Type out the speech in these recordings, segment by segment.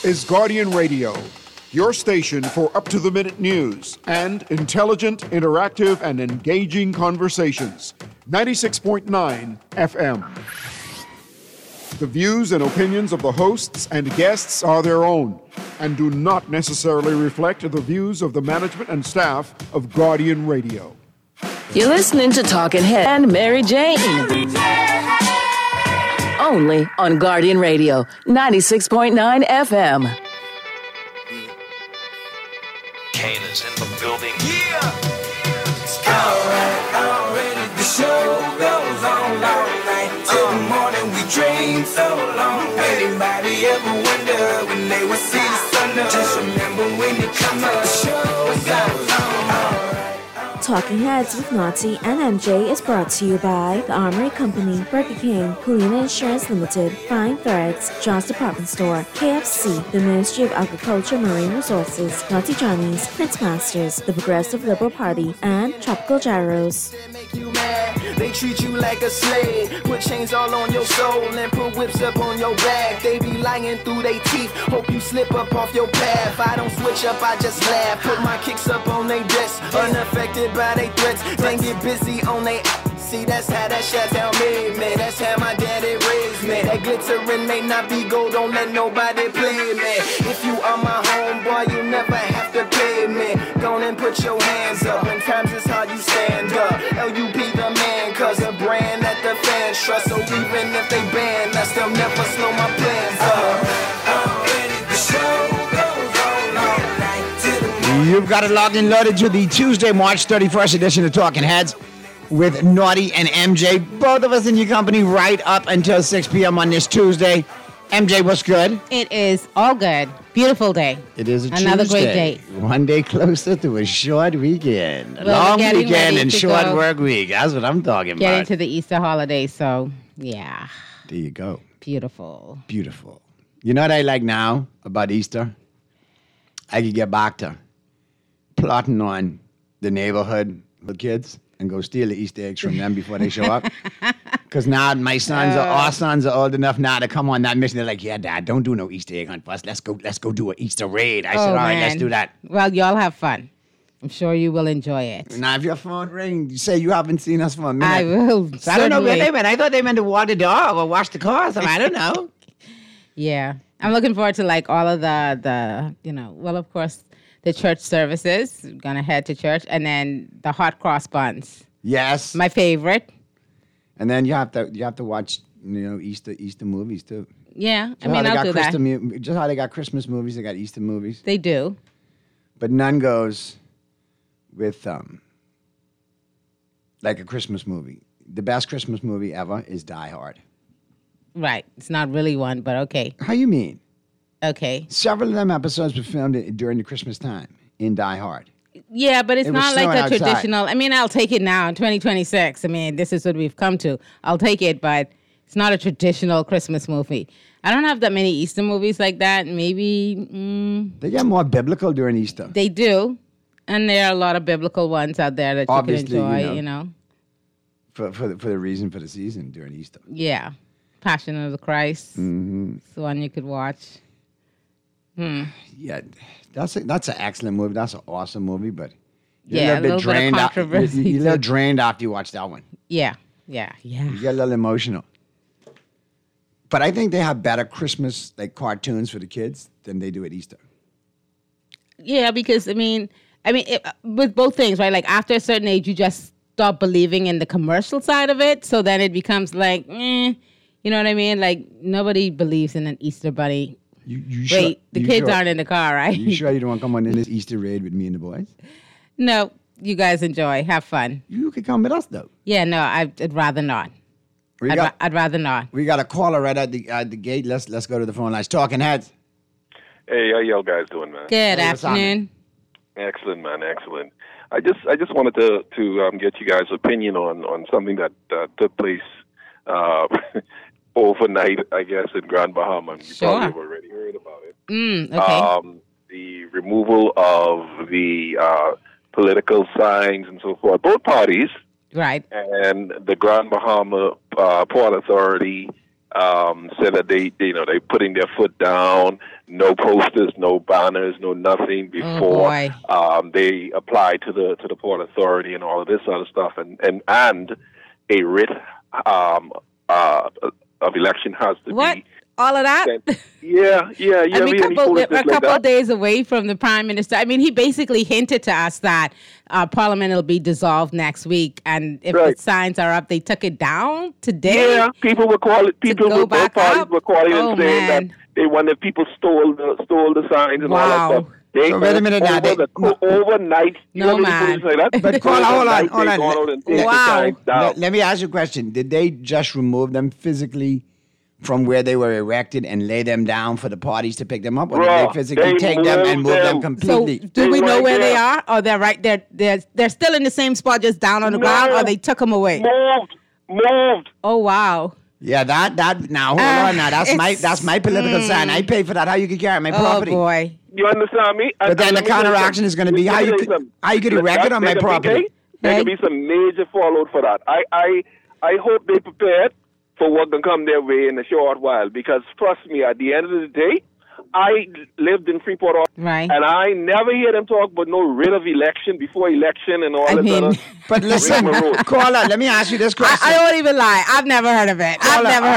is Guardian Radio, your station for up-to-the-minute news and intelligent, interactive, and engaging conversations. 96.9 FM. The views and opinions of the hosts and guests are their own and do not necessarily reflect the views of the management and staff of Guardian Radio. You're listening to Talking Head and Mary Jane. Only on Guardian Radio, 96.9 FM. Kane is in the building. Yeah! Already the show goes on all night. Till the morning we dream so long. Anybody ever wonder when they would see the sun up? Just remember when you come up, the show goes on. Talking Heads with Naughty and MJ is brought to you by The Armory Company, Burger King, Polina Insurance Limited, Fine Threads, John's Department Store, KFC, the Ministry of Agriculture Marine Resources, Naughty Johnny's, Prince Masters, the Progressive Liberal Party, and Tropical Gyros. They make you mad, they treat you like a slave, put chains all on your soul and put whips up on your back. They be lying through their teeth, hope you slip up off your path. I don't switch up, I just laugh, put my kicks up on they desk, unaffected by they threats, then get busy on they. See, that's how that Chateau made me. That's how my daddy raised me. That glittering may not be gold, don't let nobody play me. If you are my homeboy, you never have to pay me. Go and put your hands up. When times is hard, you stand up. LUP the man, cause a brand that the fans trust. So even if they ban us, they'll never slow my plans up. Already the show goes on all night till the morning. You've got it logged and loaded to the Tuesday, March 31st edition of Talking Heads with Naughty and MJ. Both of us in your company right up until 6 p.m. on this Tuesday. MJ, what's good? It is all good. Beautiful day. It is another Tuesday. Great day. One day closer to a short weekend. A Well, long we're getting weekend ready and to short go. work week. That's what I'm talking Getting about. to the Easter holiday, so yeah. There you go. Beautiful. Beautiful. You know what I like now about Easter? I could get back to plotting on the neighborhood with kids and go steal the Easter eggs from them before they show up. Because now my sons our sons are old enough now to come on that mission. They're like, yeah, Dad, don't do no Easter egg hunt for us. Let's go do an Easter raid. I said, all right, let's do that. Well, y'all have fun. I'm sure you will enjoy it. Now, if your phone rings, you say you haven't seen us for a minute. I will. So I don't know where certainly. they went. I thought they meant to walk the dog or wash the car or something. I don't know. Yeah. I'm looking forward to like all of the well, of course, the church services. Gonna head to church. And then the hot cross buns. Yes. My favorite. And then you have to watch, Easter movies too. Yeah. So how I'll they got do that. Just how they got Christmas movies, they got Easter movies. They do. But none goes with like a Christmas movie. The best Christmas movie ever is Die Hard. Right. It's not really one, but okay. How you mean? Okay. Several of them episodes were filmed during the Christmas time in Die Hard. Yeah, but it's It was not like snowing a outside. traditional. I mean, I'll take it now in 2026. I mean, this is what we've come to. I'll take it, but it's not a traditional Christmas movie. I don't have that many Easter movies like that. Maybe They get more biblical during Easter. they do. And there are a lot of biblical ones out there that Obviously, you can enjoy, you you know. For the reason for the season during Easter. Yeah. Passion of the Christ. Mm-hmm. It's the one you could watch. Yeah, that's an excellent movie. That's an awesome movie, but Yeah, a little bit of controversy, You're a little too. drained after you watch that one. Yeah. You get a little emotional. But I think they have better Christmas like cartoons for the kids than they do at Easter. Yeah, because with both things, right? Like after a certain age, you just stop believing in the commercial side of it. So then it becomes like, you know what I mean? Like nobody believes in an Easter bunny. The Kids aren't in the car, right? You sure you don't want to come on in this Easter raid with me and the boys? No, you guys enjoy, have fun. You could come with us though. Yeah, no, I'd rather not. I'd rather not. We got a caller right at the gate. Let's go to the phone lines. Talking Heads. Hey, how y'all guys doing, man? Good Hey, what's on, afternoon. Excellent, man. Excellent. I just wanted to get you guys' opinion on something that took place overnight, I guess, in Grand Bahama. You Sure. probably have already heard about it. Okay. The removal of the political signs and so forth, both parties, Right. and the Grand Bahama Port Authority said that they're putting their foot down. No posters, no banners, no nothing before they apply to the Port Authority and all of this other stuff. And a writ of election has to be. All of that? Yeah. I mean, we're a couple of days away from the Prime Minister. I mean, he basically hinted to us that Parliament will be dissolved next week. And if the signs are up, they took it down today. Yeah, people were calling, both parties were calling and saying that they wondered people stole the signs and all that stuff. So wait a minute now. Overnight. No, man. But hold on. Wow. Let me ask you a question. Did they just remove them physically from where they were erected and lay them down for the parties to pick them up, or did they physically take them and move them completely? So do we know where they are? Or they're right there? They're still in the same spot, just down on the ground, or they took them away? Moved. Oh wow. Yeah, that. Now hold on. Now that's my political sign. I pay for that. How you can carry my property? Oh boy. You understand me? But then the counteraction is going to be how you could erect it on my property. There could be some major fallout for that. I hope they prepared for what can come their way in a short while, because trust me, at the end of the day, I lived in Freeport, right, and I never hear them talk about no writ of election before election and all that other. But listen, caller, let me ask you this question. I won't even lie. I've never heard of it.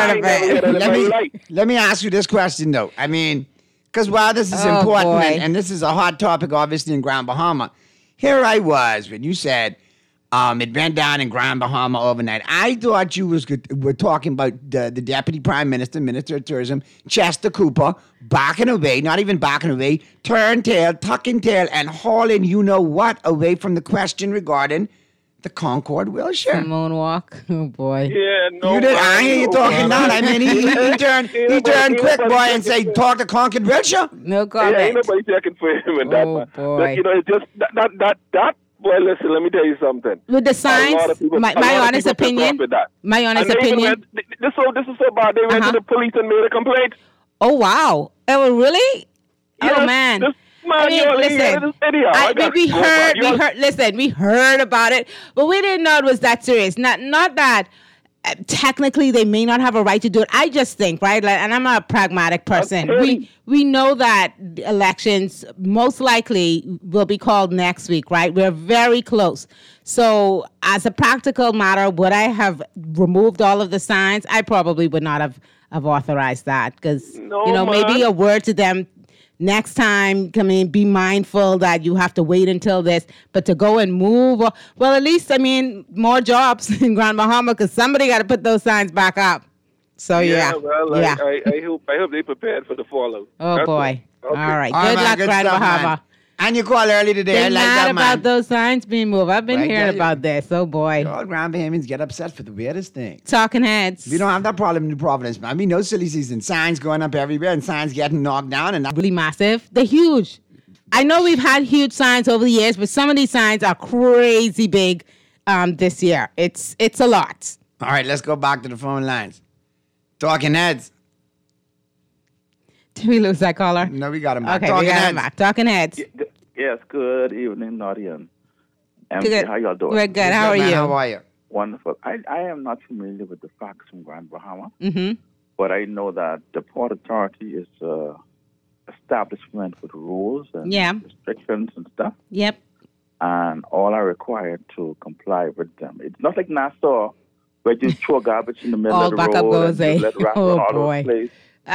Let me ask you this question though. I mean, because while this is important and this is a hot topic, obviously in Grand Bahama, here I was when you said. It went down in Grand Bahama overnight. I thought you were talking about the Deputy Prime Minister, Minister of Tourism, Chester Cooper, backing away, not even backing away, turn tail, tucking tail, and hauling you-know-what away from the question regarding the Concord wheelchair. Moonwalk. Oh, boy. Yeah, no. You did. I hear you talking now. I mean, he turned quick, boy, and say, talk to Concord wheelchair. No comment. Yeah, ain't nobody checking for him and that. Oh, boy. But, it's just that. Well, listen, let me tell you something. With the signs, my honest opinion. This is so bad. They went to the police and made a complaint. Oh, wow. Oh, really? Yes, oh, man. We heard about it, but we didn't know it was that serious. Not that technically they may not have a right to do it. I just think, right, and I'm not a pragmatic person. Okay. We know that elections most likely will be called next week, right? We're very close. So as a practical matter, would I have removed all of the signs? I probably would not have authorized that, because maybe a word to them next time, be mindful that you have to wait until this, but to go and move, well, at least, more jobs in Grand Bahama, because somebody got to put those signs back up. So, I hope they prepared for the fallout. Oh, boy. Okay. All right. Good luck, Grand Bahama. Man. And you called early today. They're I like mad that, man. about those signs being moved. I've been hearing about this. Oh, boy. All Grand Bahamians get upset for the weirdest thing. Talking heads. We don't have that problem in New Providence, man. No silly season. Signs going up everywhere and signs getting knocked down. And really massive. They're huge. I know we've had huge signs over the years, but some of these signs are crazy big this year. It's a lot. All right, let's go back to the phone lines. Talking heads. Did we lose that caller? No, we got him back. Okay, we got him back. Talking heads. Yes, good evening, Nadia. Good. How y'all doing? We're good. How are you? How are you? Wonderful. I am not familiar with the facts from Grand Bahama, but I know that the Port Authority is an establishment with rules and restrictions and stuff. Yep. And all are required to comply with them. It's not like Nassau, where you throw garbage in the middle of the road and let rats on all over the place.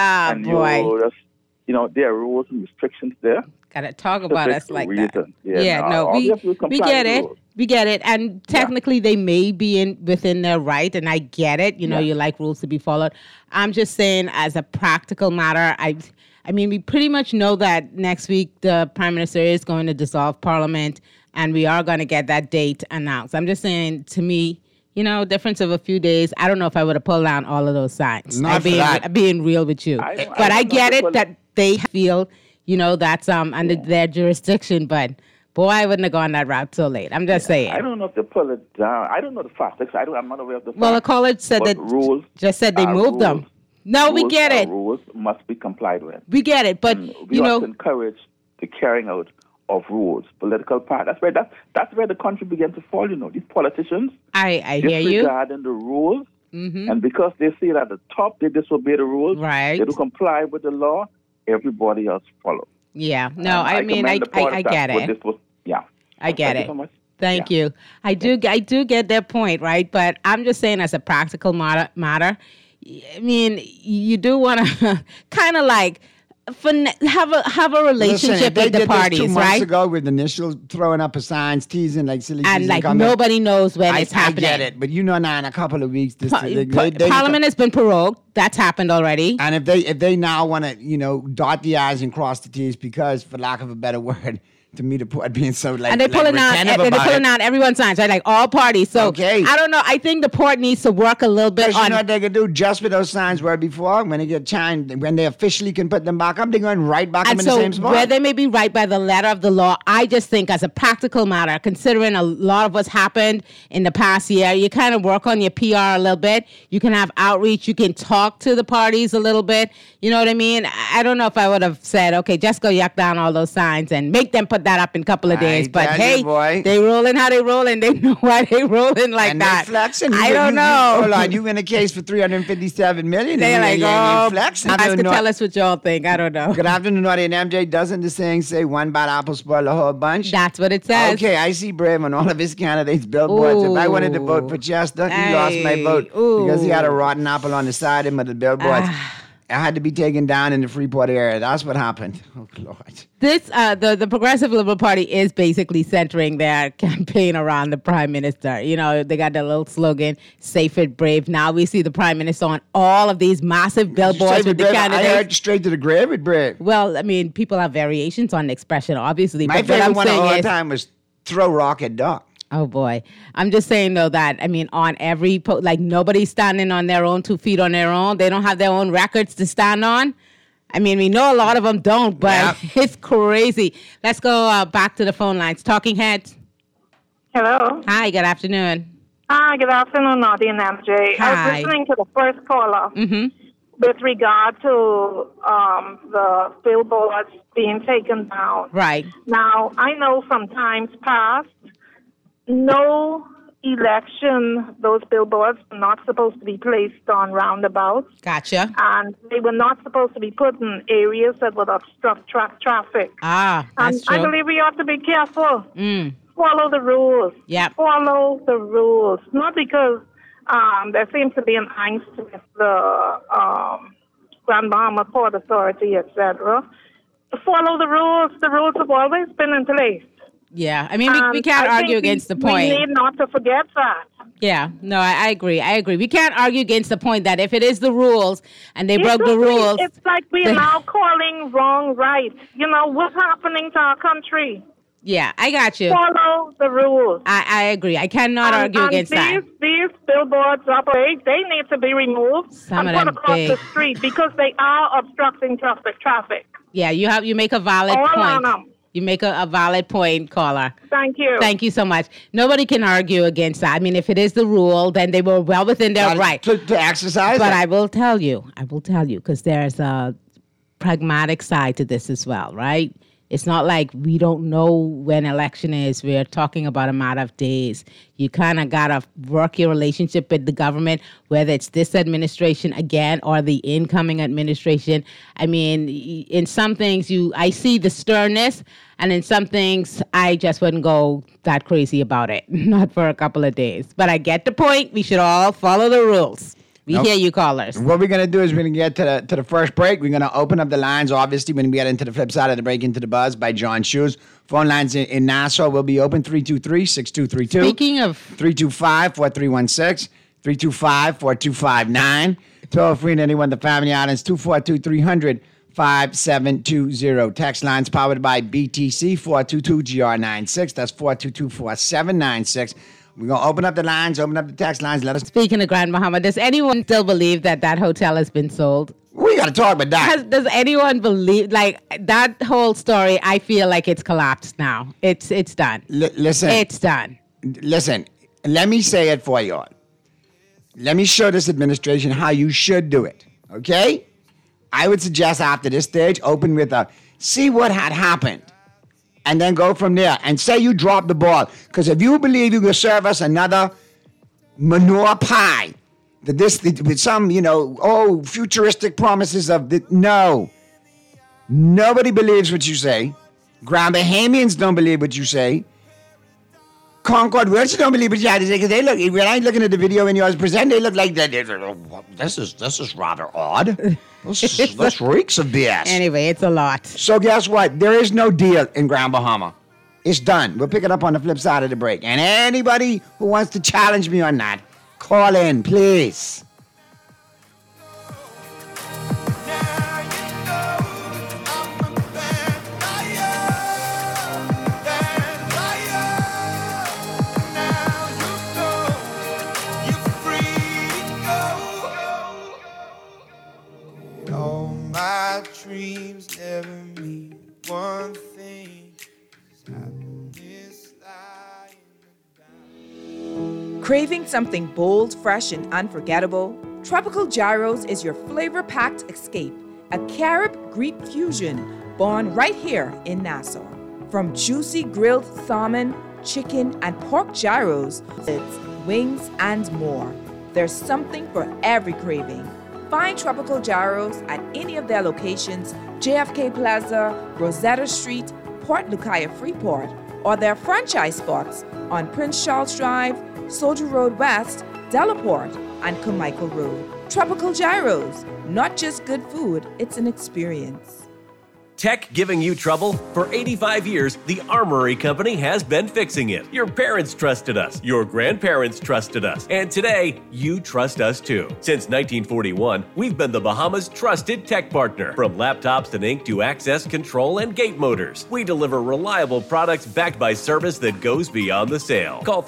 There are rules and restrictions there. Gotta talk about us like that. We get it. We get it. And technically they may be within their right, and I get it. You like rules to be followed. I'm just saying, as a practical matter, we pretty much know that next week the Prime Minister is going to dissolve Parliament, and we are going to get that date announced. I'm just saying, to me, difference of a few days, I don't know if I would have pulled down all of those signs. I'm being real with you. But I get it that they feel, that's under their jurisdiction. But, boy, I wouldn't have gone that route so late. I'm just saying. I don't know if they pull it down. I don't know the facts. I'm not aware of the facts. Well, the caller said that rules just said they moved them. No, we get it. Rules must be complied with. We get it. But, we must encourage the carrying out of rules, political part. That's where the country began to fall. These politicians. I hear you. Disregarding the rules Mm-hmm. And because they see that at the top, they disobey the rules. Right. They don't comply with the law. Everybody else follow. Yeah. No, I mean, I get it. I get it. So much. Thank you. I do get their point, right? But I'm just saying, as a practical matter, I mean, you do want to kind of like have a relationship with the parties, this 2 right? months ago with initials throwing up signs, teasing like silly, and like nobody knows when it's happening. I get it, but now in a couple of weeks, Parliament has been prorogued. That's happened already. And if they now want to dot the I's and cross the T's, because for lack of a better word, to me, the port being so like, and they're pulling out everyone's signs, right? Like all parties. So I don't know. I think the port needs to work a little bit on. You know what they can do? Just where those signs were before, when they get chimed, when they officially can put them back up, they're going right back up in the same spot. Where they may be right by the letter of the law, I just think as a practical matter, considering a lot of what's happened in the past year, you kind of work on your PR a little bit. You can have outreach. You can talk to the parties a little bit. You know what I mean? I don't know if I would have said, okay, just go yuck down all those signs and make them put that up in a couple of days. But hey, they rolling how they rolling. They know why they rolling like and that. Flexing. I don't know. Hold on, you in a case for $357 million. They're like, flexing. You guys can tell us what y'all think. I don't know. Good afternoon, Naughty and MJ. Doesn't the saying say one bad apple spoil the whole bunch? That's what it says. Okay, I see Brave on all of his candidates' billboards. If I wanted to vote for Chester, he lost my vote because he had a rotten apple on the side of the billboards. I had to be taken down in the Freeport area. That's what happened. Oh, Lord. This, the Progressive Liberal Party is basically centering their campaign around the Prime Minister. You know, they got their little slogan, Safe it, Brave. Now we see the Prime Minister on all of these massive billboards with the candidates. I heard straight to the grave with Brave. Well, I mean, people have variations on the expression, obviously. My favorite one of all time was Throw Rock at Duck. Oh, boy. I'm just saying, though, that, I mean, on every, like, nobody's standing on their own 2 feet on their own. They don't have their own records to stand on. I mean, we know a lot of them don't, but it's crazy. Let's go back to the phone lines. Talking Heads. Hello. Hi, good afternoon. Hi, good afternoon, Naughty and MJ. Hi. I was listening to the first caller with regard to the billboards being taken down. Right. Now, I know from times past, no election, those billboards were not supposed to be placed on roundabouts. Gotcha. And they were not supposed to be put in areas that would obstruct traffic. Ah, that's true. I believe we ought to be careful. Follow the rules. Yep. Follow the rules. Not because there seems to be an angst with the Grand Bahama Port Authority, etc. Follow the rules. The rules have always been in place. Yeah, I mean, we can't argue against the point. We need not to forget that. Yeah, no, I agree. We can't argue against the point that if it is the rules and they broke the rules. It's like we're now calling wrong right. You know, what's happening to our country? Yeah, I got you. Follow the rules. I agree. I cannot argue against that. These billboards operate. They need to be removed and put across the street because they are obstructing traffic. Yeah, you make a valid point. You make a valid point, caller. Thank you. Thank you so much. Nobody can argue against that. I mean, if it is the rule, then they were well within their right to exercise. But I will tell you, because there's a pragmatic side to this as well, right? It's not like we don't know when election is. We're talking about a matter of days. You kind of got to work your relationship with the government, whether it's this administration again or the incoming administration. I mean, in some things, I see the sternness, and in some things, I just wouldn't go that crazy about it. Not for a couple of days. But I get the point. We should all follow the rules. We hear you, callers. What we're going to do is we're going to get to the first break. We're going to open up the lines, obviously, when we get into the flip side of the break, into the buzz by John Shoes. Phone lines in Nassau will be open, 323-6232. Speaking of... 325-4316, 325-4259. Toll free to anyone in the Family Islands, 242-300-5720. Text lines powered by BTC, 422-GR96. That's 422-4796. We're going to open up the lines, open up the text lines. Let us. Speaking of Grand Bahama, does anyone still believe that hotel has been sold? We got to talk about that. Does anyone believe, like, that whole story, I feel like it's collapsed now. It's done. Listen. It's done. Listen, let me say it for you all. Let me show this administration how you should do it, okay? I would suggest after this stage, open with see what had happened. And then go from there and say you dropped the ball. Because if you believe you can serve us another manure pie, with some, futuristic promises of the, no. Nobody believes what you say. Grand Bahamians don't believe what you say. Concord Wilson don't believe what you have to say because they look. When I'm looking at the video when you was presenting, they look like that. This is rather odd. This reeks of BS. Anyway, it's a lot. So guess what? There is no deal in Grand Bahama. It's done. We'll pick it up on the flip side of the break. And anybody who wants to challenge me on that, call in, please. Dreams never mean one thing. Craving something bold, fresh, and unforgettable? Tropical Gyros is your flavor-packed escape. A Carib-Greek fusion born right here in Nassau. From juicy grilled salmon, chicken, and pork gyros, wings, and more. There's something for every craving. Find Tropical Gyros at any of their locations, JFK Plaza, Rosetta Street, Port Lucaya Freeport, or their franchise spots on Prince Charles Drive, Soldier Road West, Delaport, and Carmichael Road. Tropical Gyros, not just good food, it's an experience. Tech giving you trouble? For 85 years, the Armory Company has been fixing it. Your parents trusted us. Your grandparents trusted us. And today, you trust us too. Since 1941, we've been the Bahamas' trusted tech partner. From laptops and ink to access control and gate motors, we deliver reliable products backed by service that goes beyond the sale. Call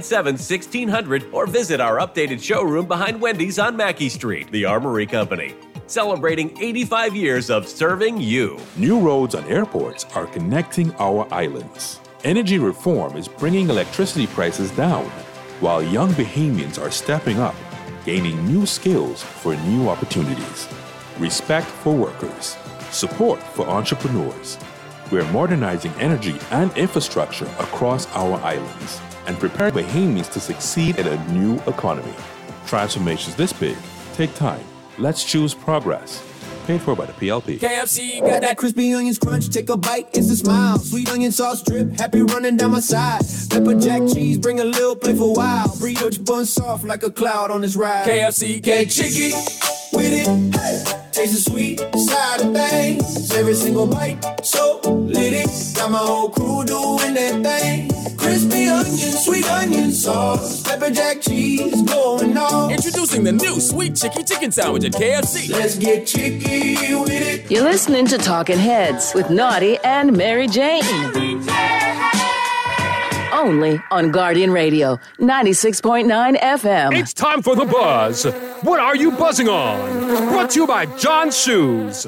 397-1600 or visit our updated showroom behind Wendy's on Mackey Street. The Armory Company, celebrating 85 years of serving you. New roads and airports are connecting our islands. Energy reform is bringing electricity prices down, while young Bahamians are stepping up, gaining new skills for new opportunities. Respect for workers. Support for entrepreneurs. We're modernizing energy and infrastructure across our islands and prepare Bahamians to succeed in a new economy. Transformations this big take time. Let's choose progress. Paid for by the PLP. KFC got that crispy onions crunch. Take a bite, it's a smile. Sweet onion sauce drip, happy running down my side. Pepper jack cheese, bring a little playful wow. Burrito bun soft like a cloud on this ride. KFC, get chicky with it. Hey. Taste the sweet side of things. Every single bite, so lit it. Got my whole crew doing that thing. Crispy onion, sweet onion sauce. Pepper jack cheese, going on. Introducing the new Sweet Chicky Chicken Sandwich at KFC. Let's get chicky with it. You're listening to Talking Heads with Naughty and Mary Jane. Only on Guardian Radio, 96.9 FM. It's time for The Buzz. What are you buzzing on? Brought to you by John's Shoes.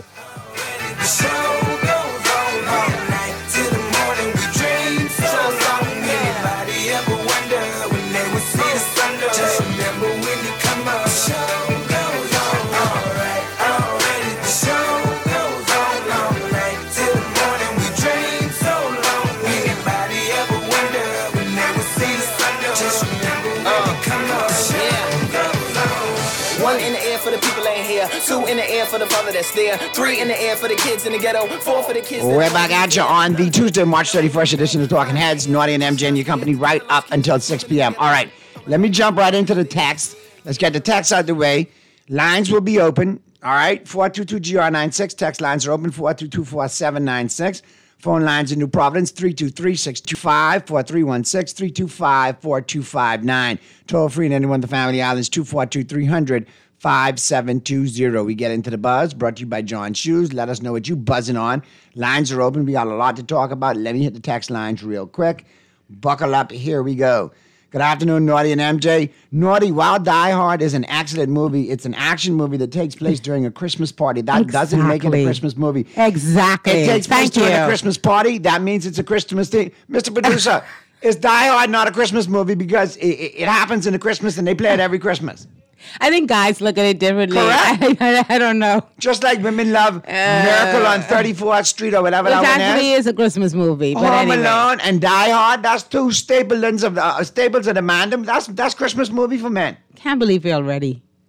Two in the air for the father that's there. 3 in the air for the kids in the ghetto. 4 for the kids. We're back at you on the Tuesday, March 31st edition of Talking Heads. Naughty and MJ and your company right up until 6 p.m. All right, let me jump right into the text. Let's get the text out of the way. Lines will be open. All right, 422-GR96. Text lines are open, 422-4796. Phone lines in New Providence, 323-625-4316, 325-4259. Toll free in any one of the family islands, 242-300-5720. We get into the buzz, brought to you by John's Shoes. Let us know what you buzzing on. Lines are open. We got a lot to talk about. Let me hit the text lines real quick. Buckle up. Here we go. Good afternoon, Naughty and MJ. Naughty, while Die Hard is an excellent movie, it's an action movie that takes place during a Christmas party. That doesn't make it a Christmas movie. Exactly. It takes place during a Christmas party. That means it's a Christmas thing. Mr. Producer, is Die Hard not a Christmas movie because it happens in a Christmas and they play it every Christmas? I think guys look at it differently. Correct? I don't know. Just like women love Miracle on 34th Street or whatever that one is. It actually is a Christmas movie. But Home anyway. Alone and Die Hard, that's two staples of the mandem. That's Christmas movie for men. Can't believe we already.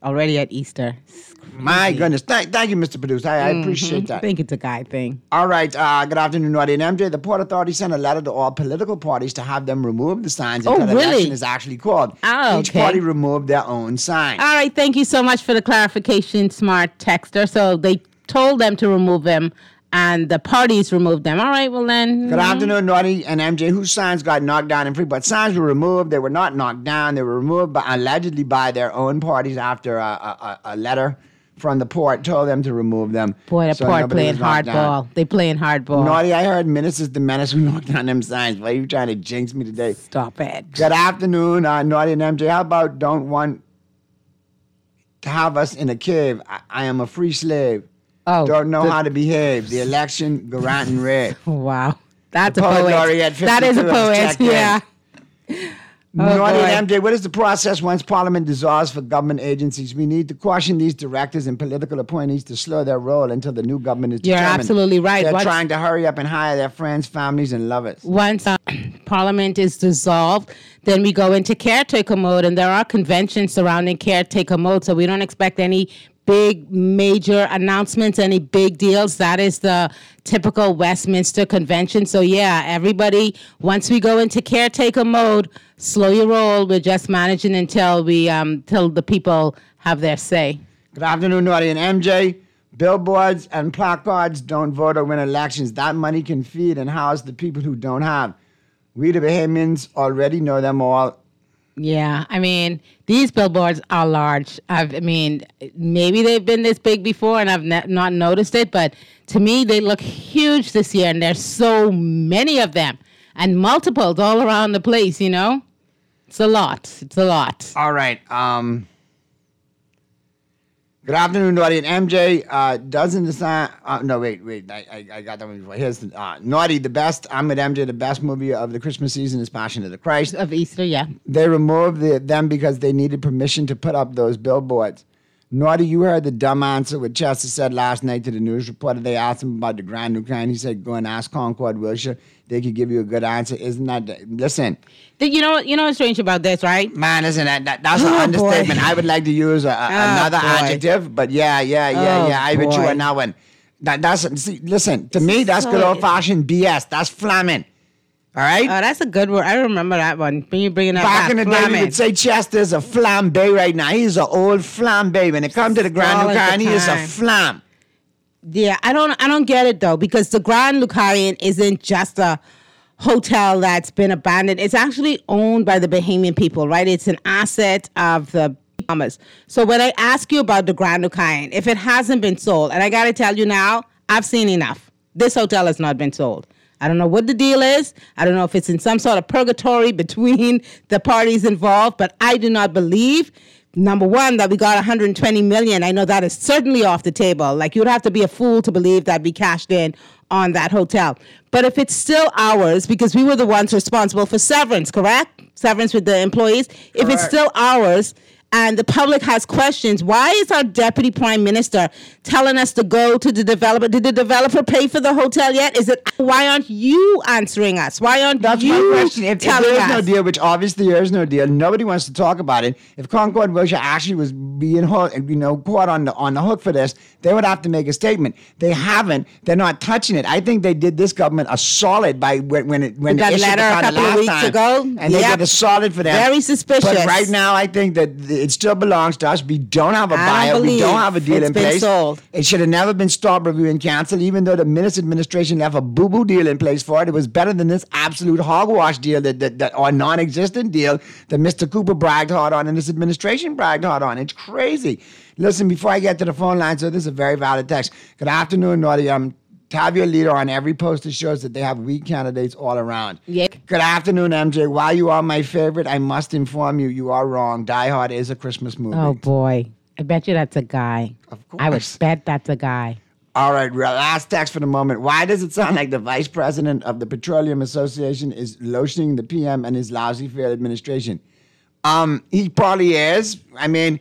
already at Easter. My goodness. Thank you, Mr. Producer. I appreciate that. I think it's a guy thing. All right. Good afternoon, Naughty and MJ. The Port Authority sent a letter to all political parties to have them remove the signs until the election is actually called. Oh, Each party removed their own sign. All right. Thank you so much for the clarification, smart texter. So they told them to remove them, and the parties removed them. All right, well then. Good afternoon, Naughty and MJ. Whose signs got knocked down and free? But signs were removed. They were not knocked down. They were removed allegedly by their own parties after a letter from the port told them to remove them. Boy, the port playing hardball. They playing hardball. Naughty, I heard Menace is the menace who knocked down them signs. Why are you trying to jinx me today? Stop it. Good afternoon, Naughty and MJ. How about don't want to have us in a cave? I am a free slave. Oh, don't know how to behave. The election, Garant and Red. Wow. That's a poet. That is a poet, yeah. Naughty and MJ, what is the process once Parliament dissolves for government agencies? We need to caution these directors and political appointees to slow their roll until the new government is determined. You're absolutely right. They're trying to hurry up and hire their friends, families, and lovers. Once Parliament is dissolved, then we go into caretaker mode, and there are conventions surrounding caretaker mode, so we don't expect any big major announcements, any big deals. That is the typical Westminster convention. So yeah, everybody, once we go into caretaker mode, slow your roll. We're just managing until till the people have their say. Good afternoon, Naughty and MJ. Billboards and placards don't vote or win elections. That money can feed and house the people who don't have. We the Bahamians already know them all. Yeah, I mean, these billboards are large. Maybe they've been this big before and I've not noticed it, but to me, they look huge this year, and there's so many of them and multiples all around the place, you know? It's a lot. All right. Good afternoon, Naughty and MJ. Doesn't the sign... no, wait. I got that one before. Here's Naughty, the best. I'm with MJ. The best movie of the Christmas season is Passion of the Christ. Of Easter, yeah. They removed them because they needed permission to put up those billboards. Naughty, you heard the dumb answer what Chester said last night to the news reporter. They asked him about the Grand New Kind. He said, go and ask Concord Wilshire. They could give you a good answer. Isn't that... Listen. You know what's strange about this, right? Man, isn't that's an understatement. I would like to use another adjective, but yeah. I bet you on that one. Listen, to me, that's good old-fashioned BS. That's flamming. All right? Oh, that's a good word. I remember that one. When you bring it up, back in the day, we would say Chester's a flambe right now. He's an old flambe. When it comes to the Grand Lucarian, he is a flam. Yeah, I don't get it though, because the Grand Lucarian isn't just a hotel that's been abandoned. It's actually owned by the Bahamian people, right? It's an asset of the Bahamas. So when I ask you about the Grand Lucarian, if it hasn't been sold, and I got to tell you now, I've seen enough. This hotel has not been sold. I don't know what the deal is. I don't know if it's in some sort of purgatory between the parties involved, but I do not believe, number one, that we got $120 million. I know that is certainly off the table. Like, you'd have to be a fool to believe that we cashed in on that hotel. But if it's still ours, because we were the ones responsible for severance, correct? Severance with the employees. If it's still ours, and the public has questions, why is our deputy prime minister telling us to go to the developer? Did the developer pay for the hotel yet? Why aren't you answering us? Why aren't That's you my question. If there's no deal, which obviously there is no deal, nobody wants to talk about it. If Concord Wilshire actually was being caught on the hook for this, they would have to make a statement. They haven't. They're not touching it. I think they did this government a solid by when it that letter a couple of weeks ago, and they did a solid for them. Very suspicious. But right now, I think that it still belongs to us. We don't have a buyer. We don't have a deal in place. Sold. It should have never been stopped, review, and canceled. Even though the Minutes administration left a boo-boo deal in place for it, it was better than this absolute hogwash deal or non-existent deal that Mr. Cooper bragged hard on and this administration bragged hard on. It's crazy. Listen, before I get to the phone line, so this is a very valid text. Good afternoon, Naughty. Tavia Leader on every poster shows that they have weak candidates all around. Yeah. Good afternoon, MJ. While you are my favorite, I must inform you, you are wrong. Die Hard is a Christmas movie. Oh, boy. I bet you that's a guy. Of course. I would bet that's a guy. All right, last text for the moment. Why does it sound like the vice president of the Petroleum Association is lotioning the PM and his lousy failed administration? He probably is. I mean...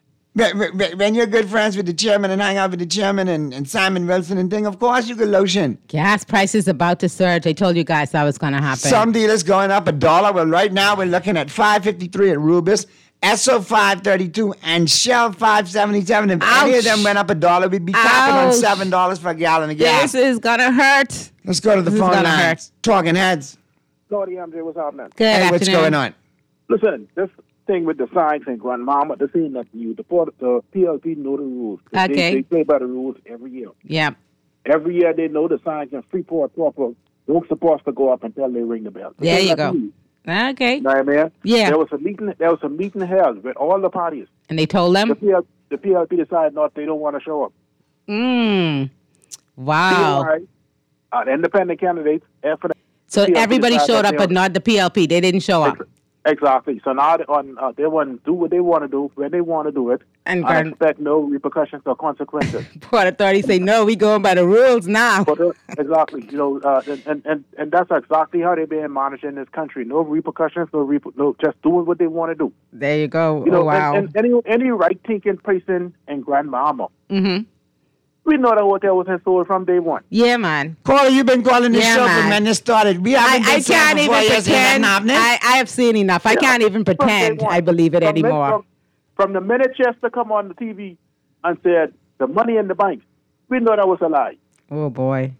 When you're good friends with the chairman and hang out with the chairman and Simon Wilson and thing, of course you can lotion. Gas prices about to surge. I told you guys that was going to happen. Some dealers going up $1. Well, right now we're looking at $5.53 at Rubis Esso 532 and Shell 577. If any of them went up $1, we'd be tapping on $7 for a gallon of gas. This is gonna hurt. Let's go to the phone lines. Talking Heads. Cody, MJ, what's happening? Good afternoon. What's going on? Listen, this thing with the signs and grandmama, this ain't nothing new. The PLP know the rules. Okay. They play by the rules every year. Yeah. Every year they know the signs and Freeport proper don't supposed to go up until they ring the bell. There you go. Okay. You know what I mean? Yeah. There was a meeting held with all the parties. And they told them? The PLP decided they don't want to show up. Wow. The independent candidates. So everybody showed up, but not the PLP. They didn't show up. Exactly. So now they want to do what they want to do when they want to do it. And I expect no repercussions or consequences. Port Authority say, no, we going by the rules now. Exactly. And that's exactly how they're being managed in this country. No repercussions, no just doing what they want to do. There you go. Wow. And any right-thinking person and grandmama. Mm-hmm. We know that hotel was installed from day one. Yeah, man. Caller, you've been calling this show when this started. We haven't been I can't even pretend. I have seen enough. I can't even pretend I believe it anymore. From the minute Chester come on the TV and said, the money in the bank, we know that was a lie. Oh, boy.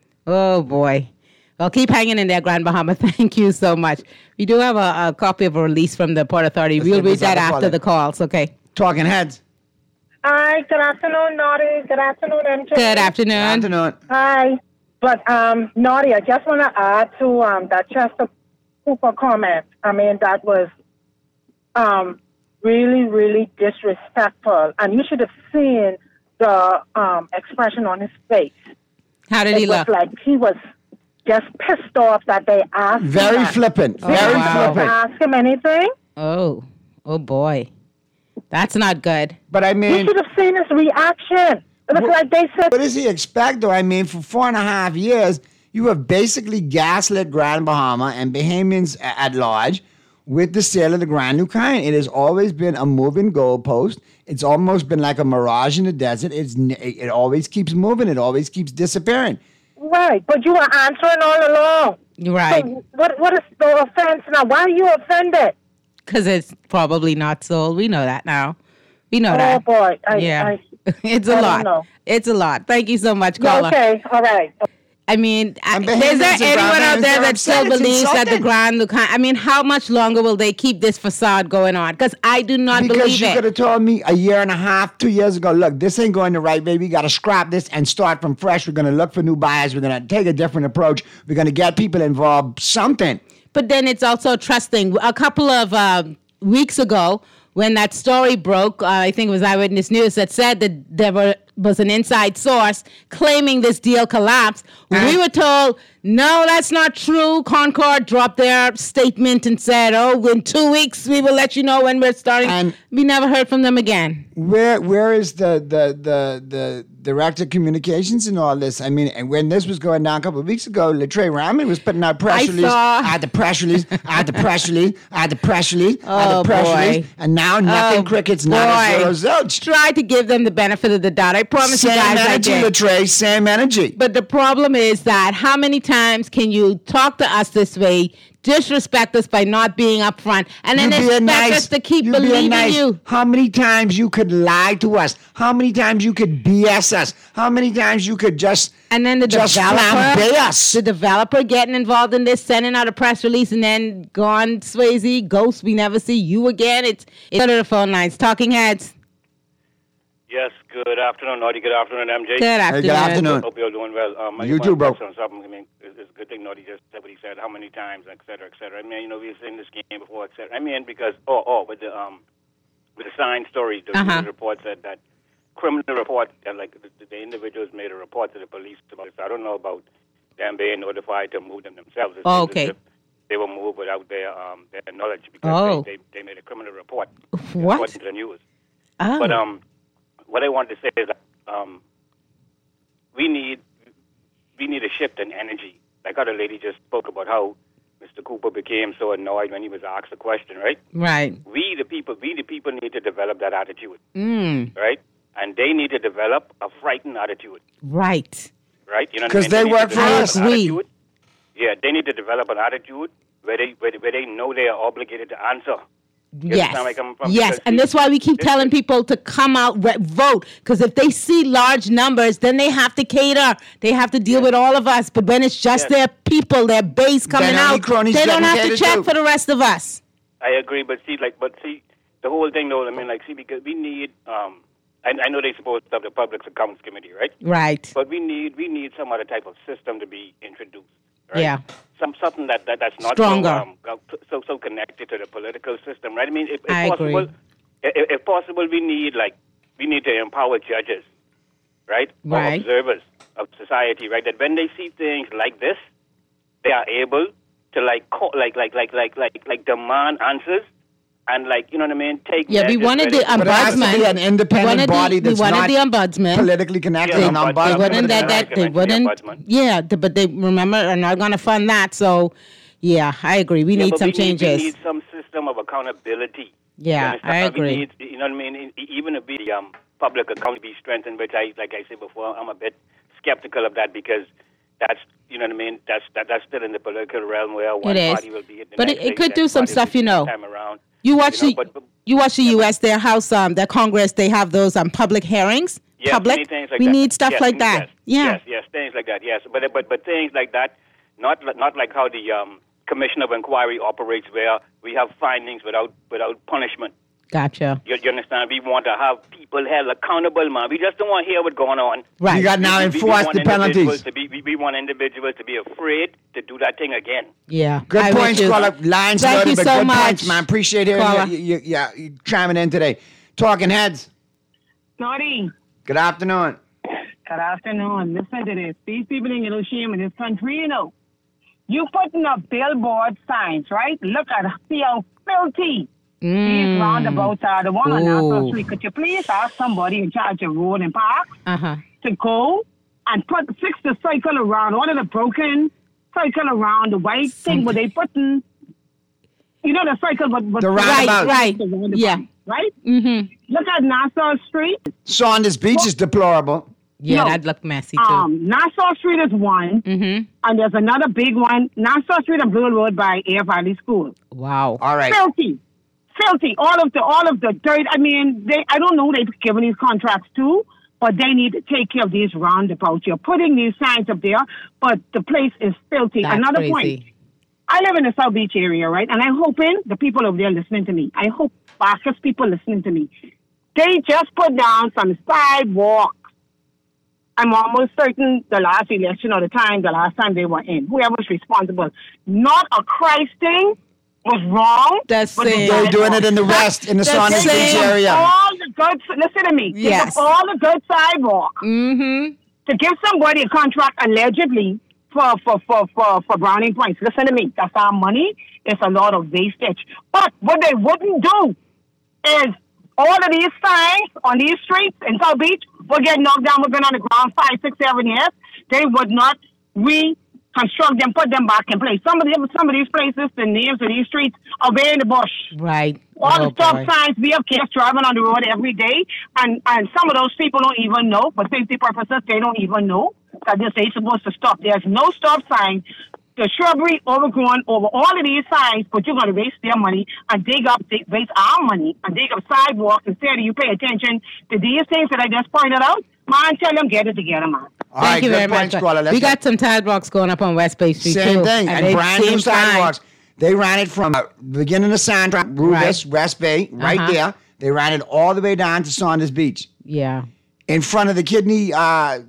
Well, keep hanging in there, Grand Bahama. Thank you so much. We do have a copy of a release from the Port Authority. We'll read that after the calls, okay? Talking Heads. Hi, good afternoon, Naughty. Good afternoon, MJ. Good afternoon. Hi. But, Naughty, I just want to add to that Chester Cooper comment. I mean, that was really, really disrespectful. And you should have seen the expression on his face. How did he look? It was like he was just pissed off that they asked him. Very flippant. They didn't ask him anything. Oh, boy. That's not good. But I mean, you should have seen his reaction. It was like they said. What does he expect, though? I mean, for 4.5 years, you have basically gaslit Grand Bahama and Bahamians at large with the sale of the Grand Lucayan. It has always been a moving goalpost. It's almost been like a mirage in the desert. It always keeps moving. It always keeps disappearing. Right, but you were answering all along. Right. So what is the offense now? Why are you offended? Because it's probably not sold. We know that now. We know that. Oh, boy. It's a lot. Know. It's a lot. Thank you so much, caller. Okay, all right. I mean, is there anyone out there that still believes that the Grand Lucayan... I mean, how much longer will they keep this facade going on? Because I do not believe it. Because you could have told me 1.5 years, 2 years ago, look, this ain't going the right way. We got to scrap this and start from fresh. We're going to look for new buyers. We're going to take a different approach. We're going to get people involved. Something. But then it's also trusting. A couple of weeks ago, when that story broke, I think it was Eyewitness News that said that there was an inside source claiming this deal collapsed. We were told, no, that's not true. Concord dropped their statement and said, in 2 weeks we will let you know when we're starting. And we never heard from them again. Where is the director of communications and all this? I mean, and when this was going down a couple of weeks ago, Latre Raman was putting out press release. I had the press release. And now nothing, crickets, not a results. Try to give them the benefit of the doubt. I promise you guys I did. Latre, same energy. But the problem is that how many times can you talk to us this way, disrespect us by not being upfront, and then expect us to keep believing you? How many times you could lie to us? How many times you could BS us? How many times you could just and then the developer getting involved in this, sending out a press release, and then gone, Swayze, ghost, we never see you again. It's go to the phone lines. Talking Heads. Yes, good afternoon, Naughty. Good afternoon, MJ. Good afternoon. Good afternoon. Hope you're doing well. You too, bro. I mean, it's a good thing Naughty just said what he said, how many times, et cetera, et cetera. I mean, we've seen this game before, et cetera. I mean, because, with the sign story, the report said that criminal report, like the individuals made a report to the police about it. So I don't know about them being notified to move them themselves. It's okay. They were moved without their knowledge because they made a criminal report. What? According to the news. Oh. But what I want to say is that we need a shift in energy. Like how the lady just spoke about how Mr. Cooper became so annoyed when he was asked a question, right? Right. We the people need to develop that attitude, right? And they need to develop a frightened attitude, right? Right? You know, because they work for us. Yeah, they need to develop an attitude where they know they are obligated to answer. Yes, and that's why we keep telling people to come out, vote, because if they see large numbers, then they have to cater. They have to deal with all of us. But when it's just their people, their base coming out, they don't have to check for the rest of us. I agree, but see, the whole thing, though, I mean, because we need, I know they're supposed to have the Public Accounts Committee, right? Right. But we need some other type of system to be introduced. Right? Yeah. Something that's not stronger, so connected to the political system, right? I mean, if possible, we need to empower judges, right? Or observers of society, right? That when they see things like this, they are able to demand answers. And you know what I mean? We wanted the ombudsman. But it has to be an independent body that's not the ombudsman. Politically connected. They wouldn't. Yeah, but they remember are not going to fund that. So, yeah, I agree. We need some changes. We need some system of accountability. Yeah, I agree. You know what I mean? Even if the public account be strengthened, which like I said before, I'm a bit skeptical of that because that's, you know what I mean? That's still in the political realm where one party will be. But it could do some stuff, time around. You watch the U.S. Their House, their Congress. They have those public hearings. Yes, public. We need stuff like that. Yes, things like that. Yes, but things like that, not like how the Commission of Inquiry operates, where we have findings without punishment. Gotcha. You understand? We want to have people held accountable, man. We just don't want to hear what's going on. Right. You got now enforce the penalties. We want individuals to be afraid to do that thing again. Yeah. Good points, caller. Lines loaded, but so good much. points, man. Appreciate hearing you chiming in today. Talking Heads. Naughty. Good afternoon. Good afternoon. Listen to this. These people ain't no shame in this country, you know. You putting up billboard signs, right? Look at see how filthy these roundabouts are. The one on Nassau Street. Could you please ask somebody in charge of road and parks to go and fix the cycle around, one of the broken cycle around the white thing where they putting, you know, the cycle, but the roundabout. Right. Yeah. Right? Mm-hmm. Look at Nassau Street. Saunders Beach is deplorable. Yeah, that looked messy too. Nassau Street is one, and there's another big one. Nassau Street and Blue Road by Air Valley School. Wow. All right. Filthy. All of the dirt. I mean, I don't know who they've given these contracts to, but they need to take care of these roundabouts. You're putting these signs up there, but the place is filthy. That's Another crazy. point. I live in the South Beach area, right? And I'm hoping the people over there listening to me. I hope Bacchus people listening to me. They just put down some sidewalks. I'm almost certain the last election or the last time they were in, whoever's responsible, not a Christ thing was wrong. They're doing it in the West, in the Saunders Beach area. All the good, listen to me. Yes. All the good sidewalk to give somebody a contract allegedly for browning points. Listen to me. That's our money. It's a lot of wastage. But what they wouldn't do is all of these signs on these streets in South Beach will get knocked down. We've been on the ground 5, 6, 7 years. They would not reconstruct them, put them back in place. Some of these places, the names of these streets are way in the bush. Right. All the stop signs, we have kids driving on the road every day, and some of those people don't even know, for safety purposes, they don't even know that they're supposed to stop. There's no stop sign. The shrubbery overgrown over all of these signs, but you're going to waste their money and waste our money and dig up sidewalks instead of you pay attention to these things that I just pointed out. Man, tell them get it together, man. Thank you very much. We got some sidewalks going up on West Bay Street, Same too. thing. And brand new sidewalks. They ran it from the beginning of Sandra, Rubis, West Bay, right there. They ran it all the way down to Saunders Beach. Yeah. In front of the kidney office,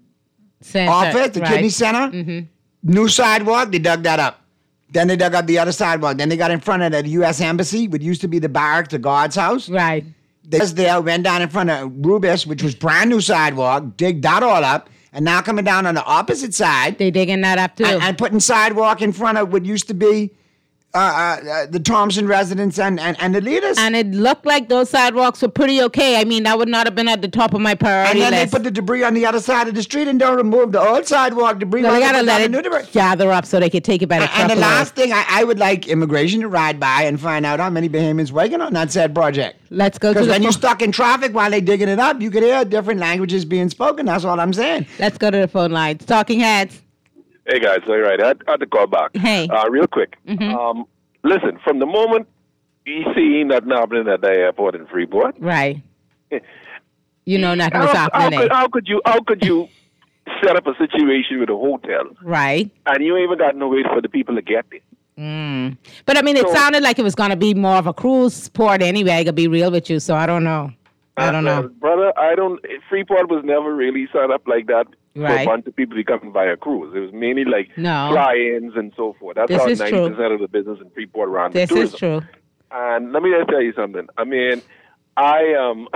the kidney center. New sidewalk, they dug that up. Then they dug up the other sidewalk. Then they got in front of the U.S. Embassy, which used to be the barrack to God's house. Right. They went down in front of Rubis, which was brand new sidewalk, dig that all up, and now coming down on the opposite side. They digging that up too. And putting sidewalk in front of what used to be the Thompson residents and the leaders. And it looked like those sidewalks were pretty okay. I mean, that would not have been at the top of my priority list. And then they put the debris on the other side of the street and don't remove the old sidewalk debris. So they got to let it gather up so they could take it by the truckload. And the last thing, I would like immigration to ride by and find out how many Bahamians working on that said project. Let's go to Because when you're stuck in traffic while they're digging it up, you could hear different languages being spoken. That's all I'm saying. Let's go to the phone lines. Talking Heads. Hey, guys. All right. I had to call back. Hey. Real quick. Listen, from the moment, You see nothing happening at the airport in Freeport. Right. You know nothing was happening. How could you set up a situation with a hotel? Right. And you ain't even got no way for the people to get there. But I mean, it sounded like it was going to be more of a cruise port anyway. I could be real with you, so I don't know. Brother, Freeport was never really set up like that for Right. a bunch of people to come by a cruise. It was mainly like fly-ins and so forth. That's This how is 90% of the business in Freeport ran This tourism. is true. And let me just tell you something. I mean, I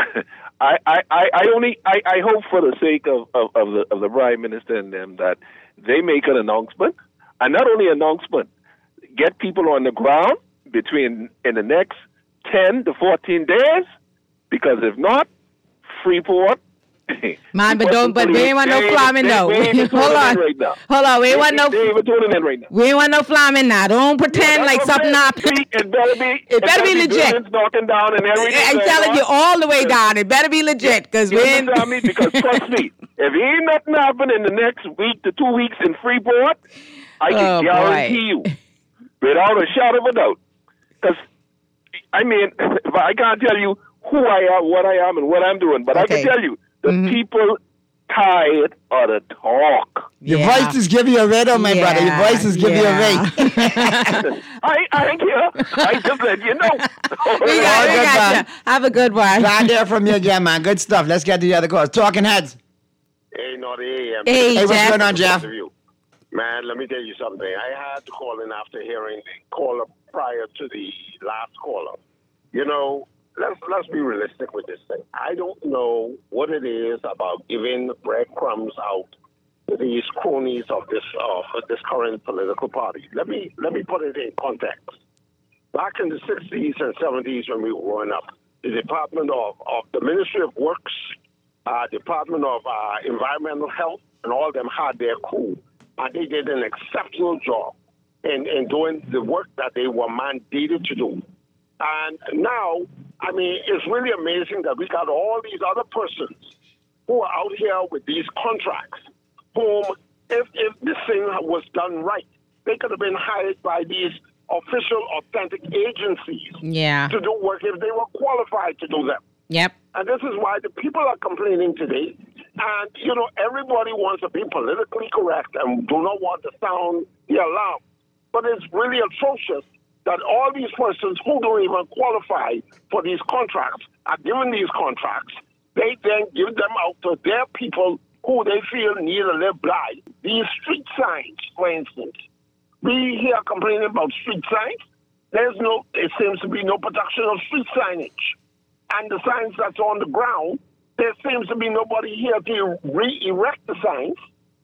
hope for the sake of the Prime Minister and them that they make an announcement, and not only announcement, get people on the ground in the next 10 to 14 days, because if not, Freeport. Man, but we ain't want no flaming though. Hold on, we ain't want no. We ain't want no flaming now. Don't pretend like something happened. It better be legit. Knocking down and everything. I'm telling you, all the way down. It better be legit, because we ain't. Because trust me, if ain't nothing happen in the next week to 2 weeks in Freeport, I can guarantee you, without a shadow of a doubt. Because I mean, I can't tell you who I am, what I am, and what I'm doing, but I can tell you. The people tired of the talk. Your voice is giving you away, though, my brother. Your voice is giving you away. I ain't here. I just let you know. We got you. Have a good one. Glad to hear from you again, man. Good stuff. Let's get to the other calls. Talking Heads. Hey, Naughty AM. Hey, what's going on, Jeff? Man, let me tell you something. I had to call in after hearing the caller prior to the last caller. You know, let's be realistic with this thing. I don't know what it is about giving breadcrumbs out to these cronies of this current political party. Let me put it in context. Back in the 60s and 70s when we were growing up, the Department of the Ministry of Works, Department of Environmental Health, and all of them had their crew. And they did an exceptional job in doing the work that they were mandated to do. And now, I mean, it's really amazing that we got all these other persons who are out here with these contracts, whom, if this thing was done right, they could have been hired by these official, authentic agencies to do work if they were qualified to do them. Yep. And this is why the people are complaining today. And, you know, everybody wants to be politically correct and do not want to sound the alarm. But it's really atrocious that all these persons who don't even qualify for these contracts are given these contracts. They then give them out to their people who they feel need to live by. These street signs, for instance. We hear complaining about street signs. There seems to be no production of street signage. And the signs that's on the ground, there seems to be nobody here to re-erect the signs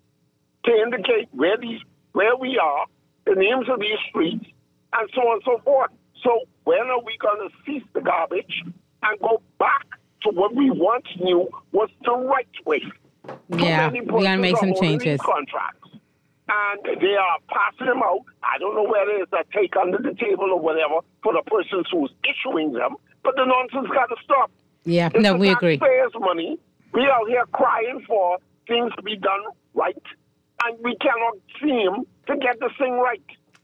to indicate where we are, the names of these streets, and so on and so forth. So when are we going to cease the garbage and go back to what we once knew was the right way? Yeah, we got to make some changes. Contracts, and they are passing them out. I don't know whether it's a take under the table or whatever for the persons who's issuing them, but the nonsense got to stop. Yeah, no, we agree. Taxpayers' money. We out here crying for things to be done right, and we cannot seem to get this thing right.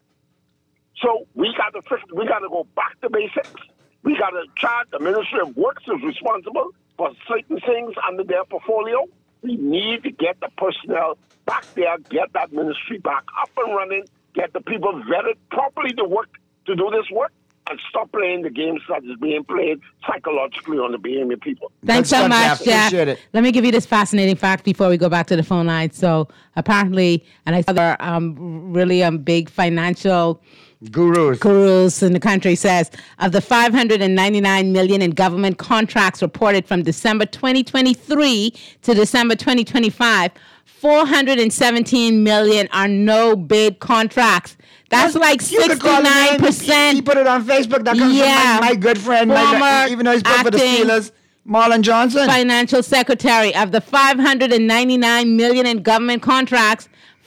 So we got to go back to basics. We got to charge the Ministry of Works is responsible for certain things under their portfolio. We need to get the personnel back there, get that ministry back up and running, get the people vetted properly to do this work, and stop playing the games that is being played psychologically on the behavior of people. Thanks so much, Jeff. Let me give you this fascinating fact before we go back to the phone line. So apparently, and I saw there really big financial gurus in the country says, of the $599 million in government contracts reported from December 2023 to December 2025, $417 million are no bid contracts. That's like 69%. He put it on Facebook. That comes from my good friend, even though he's played for the Steelers, Marlon Johnson. Financial secretary. Of the $599 million in government contracts,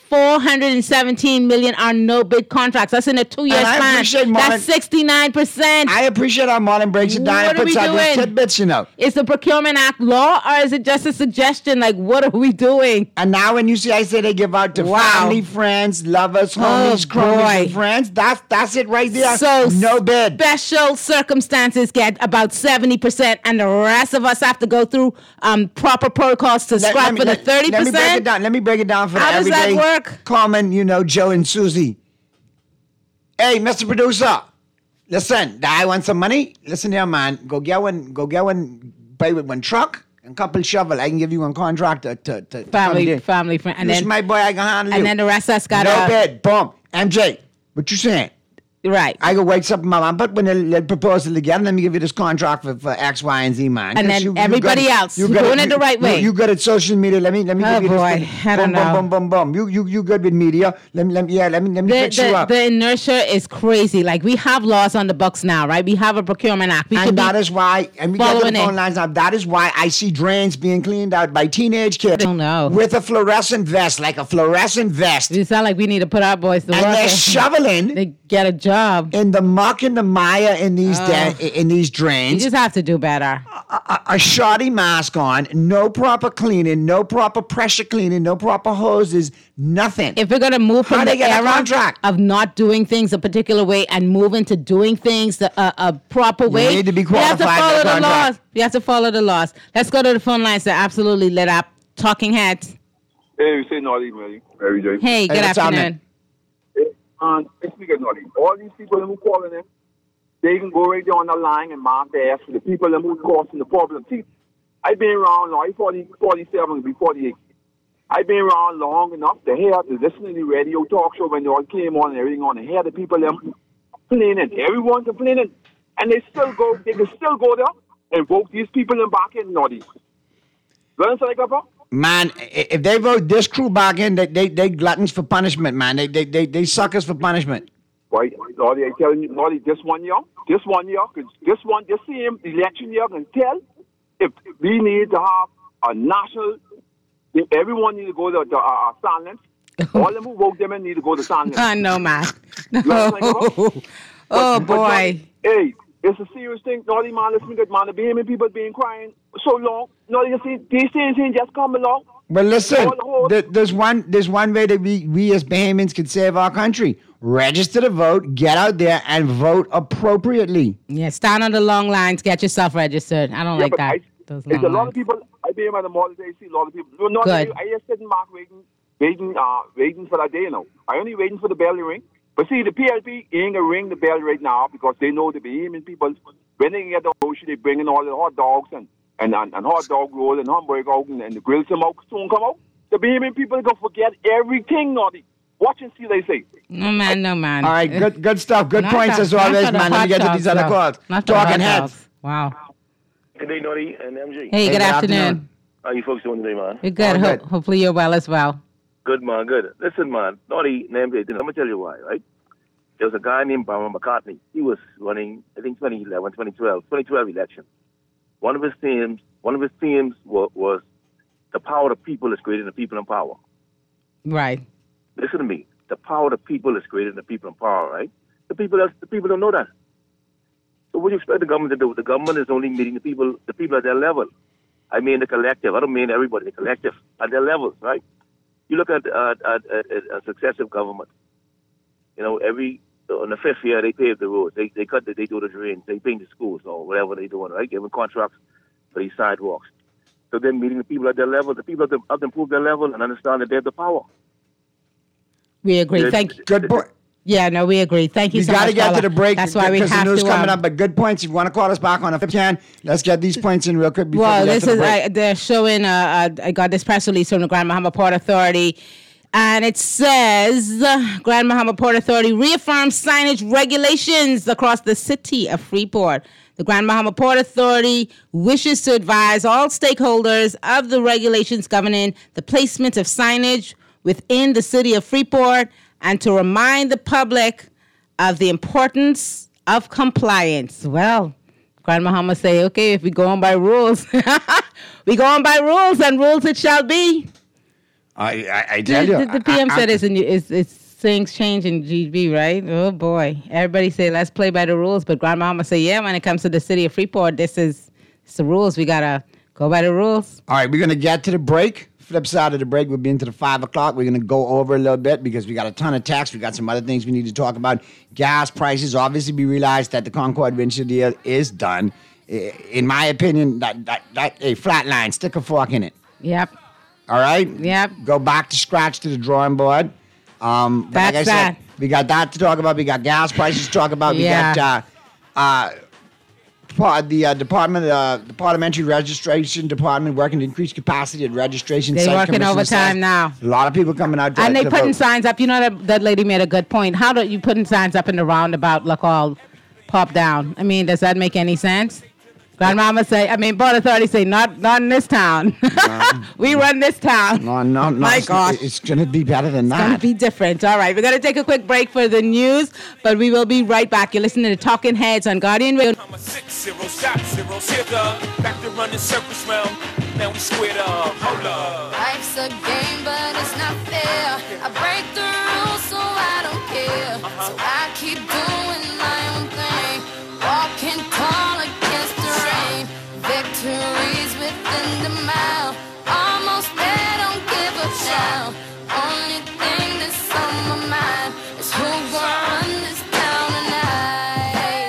417 million are no bid contracts. That's in a 2-year span. That's 69%. I appreciate how Marlon breaks it down and puts out these tidbits, you know. Is the Procurement Act law, or is it just a suggestion? Like, what are we doing? And now when you see I say they give out to family, friends, lovers, homies, cronies, and friends, that's it right there. So no bid. Special circumstances get about 70%, and the rest of us have to go through proper protocols to scrap for the 30%. Let me break it down. Let me break it down for How the does everyday that work? common, Joe and Susie. Hey, Mr. Producer, listen, I want some money. Listen here, man. Go get one, buy with one truck and couple shovel. I can give you one contract to family friend. And this is my boy, I can handle you. And then the rest of us got no bid. Boom. MJ, what you saying? Right. I go wake up my mom, but when they propose it together, let me give you this contract for X, Y, and Z, man. And then everybody else, you're doing it the right way. You good at social media. Let me give you this. I don't know. Boom. You good with media. Let me fix you up. The inertia is crazy. Like, we have laws on the books now, right? We have a Procurement Act. And that is why, and we get to the phone lines now, that is why I see drains being cleaned out by teenage kids. I don't know. With a fluorescent vest, like a fluorescent vest. You sound like we need to put our boys to work. And they're shoveling. They get a job. In the muck and the mire in these drains. You just have to do better. A shoddy mask on, no proper cleaning, no proper pressure cleaning, no proper hoses, nothing. If we're going to move from the era of not doing things a particular way and move into doing things a proper way, you need to be qualified. We have to follow the laws. We have to follow the laws. Let's go to the phone lines. They're absolutely lit up. Talking Heads. Hey, we say Naughty, Mary J. Hey, good afternoon. Speaking Naughty, all these people who calling them, they can go right there on the line and mark their ass for the people who's causing the problem. See, I've been around long, 47, be 48. I've been around long enough to listen to the radio talk show when they all came on and everything on, and hear the people complaining. Everyone complaining. And they can still go there and vote these people in back in Naughty. You understand, Man, if they vote this crew back in, they gluttons for punishment, man. They suckers for punishment. Right, Naughty, I tell you, Naughty, this one year, this same election year can tell if we need to have a national, everyone need to go to silence. All them who vote them in need to go to silence. I know, man. No. Boy. Hey, it's a serious thing. Naughty, man, listen good, man. The Bahamian people been crying so long. Naughty, you see, these things just come along. But listen, there's one way that we as Bahamians can save our country. Register to vote, get out there and vote appropriately. Yeah, stand on the long lines, get yourself registered. I don't like that. There's a lot of people, I be at the mall today, see a lot of people. Good. I just sitting back waiting for that day, I only waiting for the bell to ring. But see, the PLP ain't going to ring the bell right now because they know the Bahamian people, when they get the ocean, they bring in all the hot dogs and hot dog roll and hamburger out and the grill smoke soon come out. The Bahamian people are going to forget everything, Naughty. Watch and see what they say. No, man. All right, good stuff. Good points as always, man. Let me get to these other calls. Talking Heads. Wow. Good day, Naughty and MJ. Hey, good afternoon. How you folks doing today, man? You're good. Hopefully you're well as well. Good, man, good. Listen, man, Naughty and MJ, I'm going to tell you why, right? There was a guy named Barbara McCartney. He was running, I think, 2012 election. One of his themes was the power of the people is greater than the people in power. Right. Listen to me. The power of the people is greater than the people in power, right? The people don't know that. So what do you expect the government to do? The government is only meeting the people at their level. I mean the collective. I don't mean everybody. The collective at their levels, right? You look at a successive government. On the fifth year they pave the roads. They do the drains. They paint the schools or whatever they're doing, right? Giving contracts for these sidewalks. So then meeting the people at their level. The people have to improve their level and understand that they have the power. We agree. Thank you. Good point. Yeah, no, we agree. Thank you so much. We got to get to the break. That's why we have to. Because the news coming up, but good points. If you want to call us back on a 510, let's get these points in real quick before we get to the break. They're showing, I got this press release from the Grand Bahama Port Authority, and it says, Grand Bahama Port Authority reaffirms signage regulations across the city of Freeport. The Grand Bahama Port Authority wishes to advise all stakeholders of the regulations governing the placement of signage within the city of Freeport and to remind the public of the importance of compliance. Well, Grand Bahama say, okay, if we go on by rules, we go on by rules and rules it shall be. I tell you. The PM said it's things change in GB, right? Oh, boy. Everybody say, let's play by the rules. But Grandmama say, yeah, when it comes to the city of Freeport, it's the rules. We got to go by the rules. All right, we're going to get to the break. Flip side of the break, we'll be into the 5 o'clock. We're going to go over a little bit because we got a ton of text. We got some other things we need to talk about. Gas prices. Obviously, we realized that the Concord Venture deal is done. In my opinion, that a flat line. Stick a fork in it. Yep. All right? Yep. Go back to scratch to the drawing board. Like I said, we got that to talk about. We got gas prices to talk about. We got the Parliamentary Registration Department working to increase capacity at registration. They're working overtime now. A lot of people coming out. And they putting signs up. You know, that lady made a good point. How do you putting signs up in the roundabout look all pop down? I mean, does that make any sense? Grandmama say, Port Authority say, not in this town. We run this town. No. My gosh. It's going to be better than that. It's going to be different. All right. We're going to take a quick break for the news, but we will be right back. You're listening to Talking Heads on Guardian Radio. I'm a 6-0, shot 0, hit back to running circles round. Now we squared up. Hold up. Life's a game, but it's not fair. I break the rules, so I don't care. So I keep doing my own thing. Walking tall against the rain. Victories within the mile. Almost there, don't give up now. Only thing that's on my mind is who gonna run this town tonight.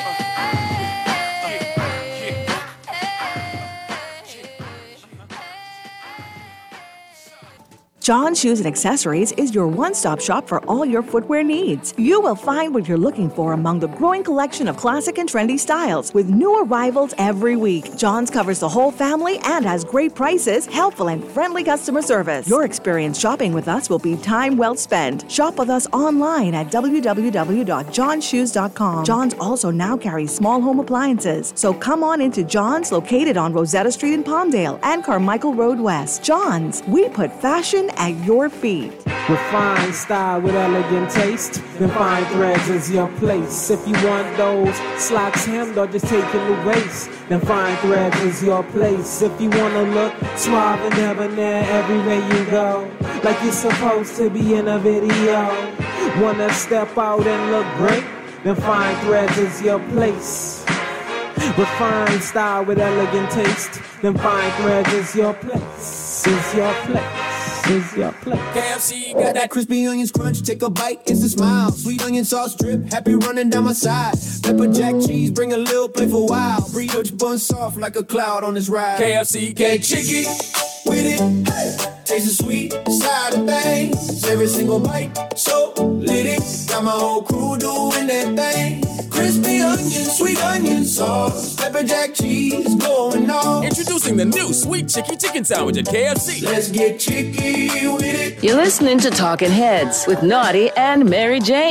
John Shoes and Accessories is your one-stop shop for all your footwear needs. You will find what you're looking for among the growing collection of classic and trendy styles with new arrivals every week. John's covers the whole family and has great prices, helpful and friendly customer service. Your experience shopping with us will be time well spent. Shop with us online at www.johnshoes.com. John's also now carries small home appliances, so come on into John's, located on Rosetta Street in Palmdale and Carmichael Road West. John's, we put fashion at your feet. Refined style with elegant taste, then fine threads is your place. If you want those slacks hemmed or just taking the waist, then fine threads is your place. If you want to look suave and debonair everywhere you go, like you're supposed to be in a video, want to step out and look great, then fine threads is your place. Refined style with elegant taste, then fine threads is your place, is your place. KFC got that crispy onions crunch. Take a bite, it's a smile. Sweet onion sauce drip, happy running down my side. Pepper jack cheese, bring a little playful wow. Burrito bun soft like a cloud on this ride. KFC, get chicky with it. Hey. Taste the sweet side of things. Every single bite, so litty. Got my whole crew doing that thing. Crispy onion, sweet onion sauce. Pepper jack cheese, going on. Introducing the new Sweet Chicky Chicken Sandwich at KFC. Let's get chicky with it. You're listening to Talking Heads with Naughty and Mary Jane.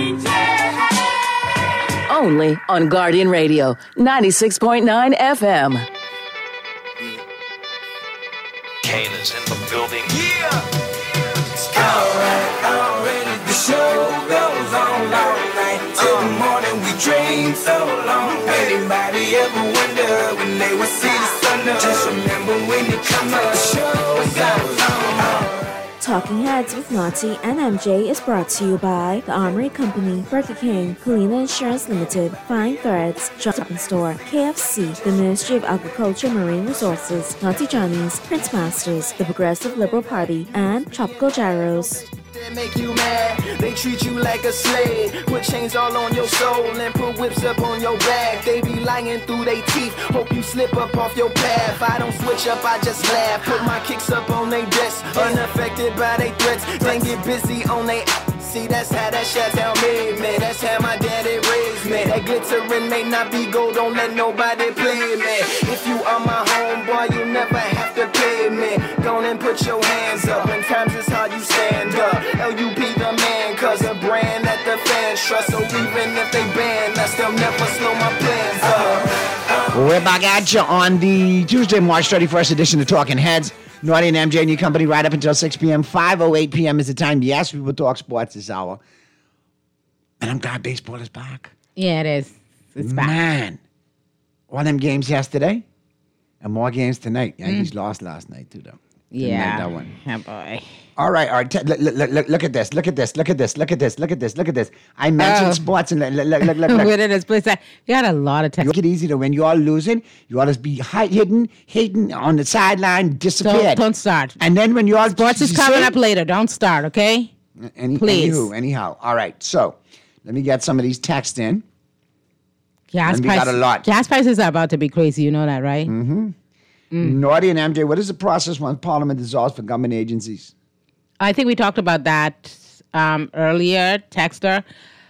Only on Guardian Radio, 96.9 FM. Kane is in the building. Yeah! Already the show goes on all night. Till the morning we dream so long. Anybody ever wonder when they will see the sun up? Just remember when you come up, the show goes on. Talking Heads with Naughty and MJ is brought to you by The Armory Company, Burger King, Polina Insurance Limited, Fine Threads, Shopping Store, KFC, the Ministry of Agriculture and Marine Resources, Naughty Johnny's, Prince Masters, the Progressive Liberal Party, and Tropical Gyros. They make you mad, they treat you like a slave. Put chains all on your soul and put whips up on your back. They be lying through their teeth, hope you slip up off your path. I don't switch up, I just laugh. Put my kicks up on their desk, unaffected by their threats. Then get busy on their see, that's how that Chateau made me. That's how my daddy raised me. That glittering may not be gold, don't let nobody play me. If you are my homeboy, you never have to pay me. Go and put your hands up, when times is hard, you stand up. LUP the man, cause a brand that the fans trust. So even if they ban us, they'll never slow my plans up. We're back at you on the Tuesday, March 31st edition of Talking Heads. Naughty and MJ and your company right up until 6 p.m. 5:08 p.m. is the time. Yes, we will talk sports this hour. And I'm glad baseball is back. Yeah, it is. It's back. Man. All them games yesterday and more games tonight. Yankees lost last night, too, though. Yeah. That one. Oh, boy. All right. Look at this. Look at this. I mentioned sports and look. Within this place, you got a lot of text. Make it easy to when you are losing, you ought to be hidden on the sideline, disappeared. Don't start. And then when you are sports is coming up later. Don't start, okay? Please. Anyhow. All right. So let me get some of these texts in. Gas we got a lot. Gas prices are about to be crazy. You know that, right? Mm-hmm. Naughty and MJ, what is the process once Parliament dissolves for government agencies? I think we talked about that earlier, Texter.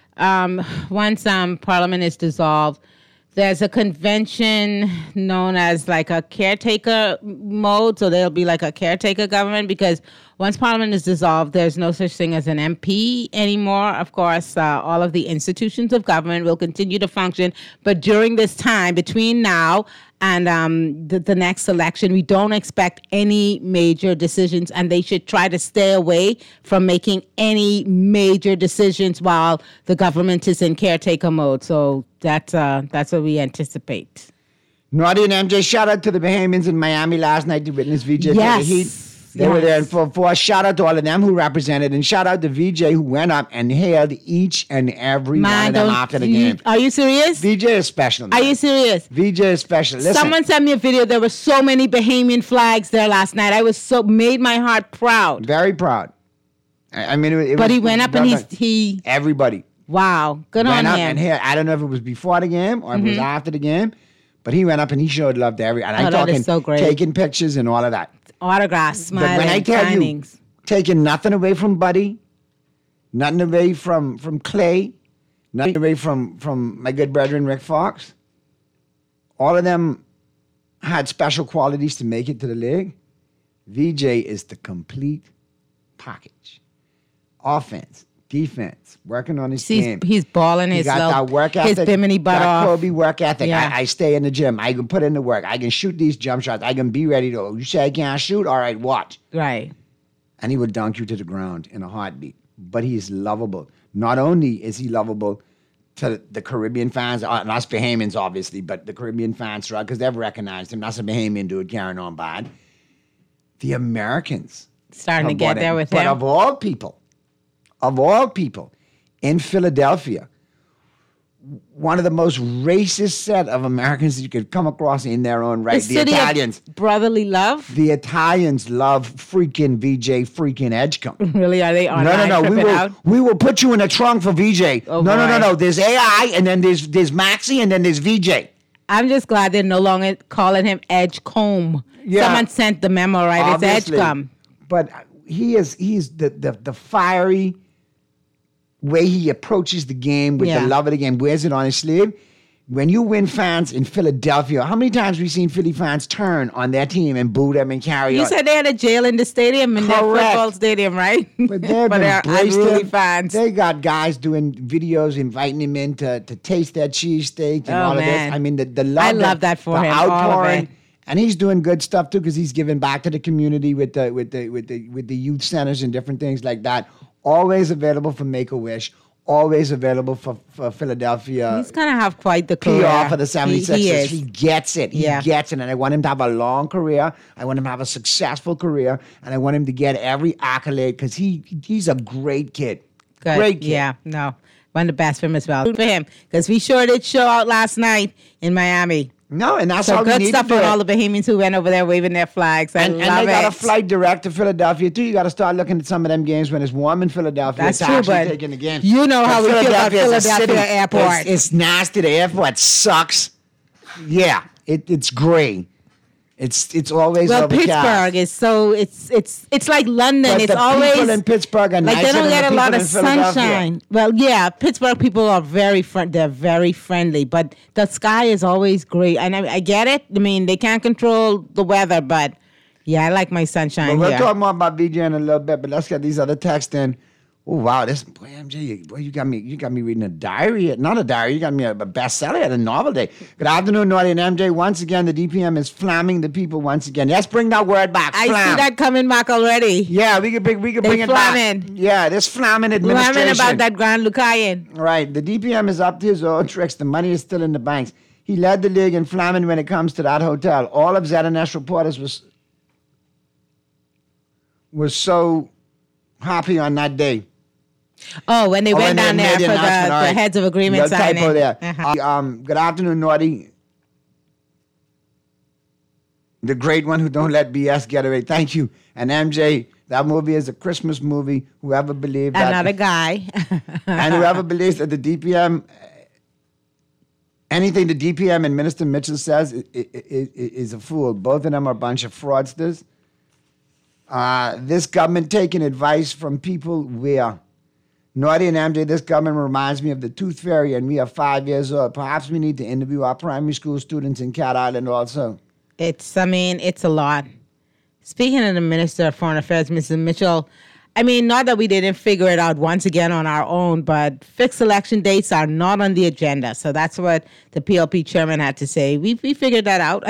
Once Parliament is dissolved, there's a convention known as like a caretaker mode. So there'll be like a caretaker government because once Parliament is dissolved, there's no such thing as an MP anymore. Of course, all of the institutions of government will continue to function. But during this time, between now and the next election, we don't expect any major decisions, and they should try to stay away from making any major decisions while the government is in caretaker mode. So that's what we anticipate. Naughty and MJ, shout out to the Bahamians in Miami last night to witness VJ for the Heat. They were there for shout out to all of them who represented, and shout out to VJ who went up and hailed each and every one of them after the game. Are you serious? VJ is special. Man. Are you serious? VJ is special. Listen. Someone sent me a video. There were so many Bahamian flags there last night. I was made my heart proud. Very proud. I mean, it but was, he went up and he everybody. Wow, good went on up him. And hailed. I don't know if it was before the game or if it was after the game, but he went up and he showed love to everyone. And I'm talking so great. Taking pictures and all of that. Autographs, smiling, but when I tell signings. You, taking nothing away from Buddy, nothing away from Clay, nothing away from my good brethren Rick Fox, all of them had special qualities to make it to the league. VJ is the complete package. Offense, defense, working on his game. He's balling his got that work ethic. His bimini butt off. Kobe work ethic. Yeah. I stay in the gym. I can put in the work. I can shoot these jump shots. I can be ready to. You say I can't shoot? All right, watch. Right. And he would dunk you to the ground in a heartbeat. But he is lovable. Not only is he lovable to the Caribbean fans, and us Bahamians obviously, but the Caribbean fans, because they've recognized him. That's a Bahamian dude carrying on bad. The Americans starting to get there with him. But of all people, in Philadelphia, one of the most racist set of Americans you could come across in their own right. The Italians. Brotherly love? The Italians love freaking VJ freaking Edgecombe. Really? Are they online? No. We will put you in a trunk for VJ. Oh, no. There's AI, and then there's Maxie, and then there's VJ. I'm just glad they're no longer calling him Edgecombe. Yeah. Someone sent the memo, right? Obviously. It's Edgecombe. But he's the fiery way he approaches the game with the love of the game, wears it on his sleeve. When you win fans in Philadelphia, how many times have we seen Philly fans turn on their team and boo them and carry on? You said they had a jail in the stadium, in their football stadium, right? But they're unruly fans. They got guys doing videos inviting him in to taste their cheesesteak and all of this. I mean, the love. I love that for him. Outpouring. And he's doing good stuff too because he's giving back to the community with the youth centers and different things like that. Always available for Make-A-Wish. Always available for Philadelphia. He's going to have quite the career. PR for the 76ers. He gets it. He gets it. And I want him to have a long career. I want him to have a successful career. And I want him to get every accolade because he's a great kid. Good. Great kid. Yeah, no. One of the best for him as well. Good for him because we sure did show out last night in Miami. No, and that's how we need to do it. Good stuff on all the Bahamians who went over there waving their flags. I love it. And they got a flight direct to Philadelphia, too. You got to start looking at some of them games when it's warm in Philadelphia. That's true, but taking the game. You know how we feel about Philadelphia Airport. It's nasty. The airport sucks. Yeah, it's gray. It's always overcast. Pittsburgh is so it's like London. But it's the always people in Pittsburgh are like nicer they don't than get the a lot people of in Philadelphia. sunshine. Well, yeah, Pittsburgh people are they're very friendly, but the sky is always great. And I get it. I mean, they can't control the weather, but yeah, I like my sunshine. We'll talk more about VJ in a little bit, but let's get these other texts in. Oh wow, MJ, you got me reading a diary. Not a diary, you got me a bestseller at a novel day. Good afternoon, Naughty and MJ. Once again, the DPM is flamming the people once again. Let's bring that word back. I see that coming back already. Yeah, we could bring it back. Yeah, this flamming administration. Flamming about that Grand Lucayan. Right, the DPM is up to his old tricks. The money is still in the banks. He led the league in flamming when it comes to that hotel. All of ZNS reporters was so happy on that day. Oh, when they went down there for the heads of agreement signing. Typo there. Good afternoon, Naughty. The great one who don't let BS get away. Thank you. And MJ, that movie is a Christmas movie. Whoever believes that. Another guy. And whoever believes that the DPM, anything the DPM and Minister Mitchell says is a fool. Both of them are a bunch of fraudsters. This government taking advice from people where Naughty and MJ, this government reminds me of the Tooth Fairy, and we are 5 years old. Perhaps we need to interview our primary school students in Cat Island also. It's a lot. Speaking of the Minister of Foreign Affairs, Mrs. Mitchell, not that we didn't figure it out once again on our own, but fixed election dates are not on the agenda. So that's what the PLP chairman had to say. We figured that out.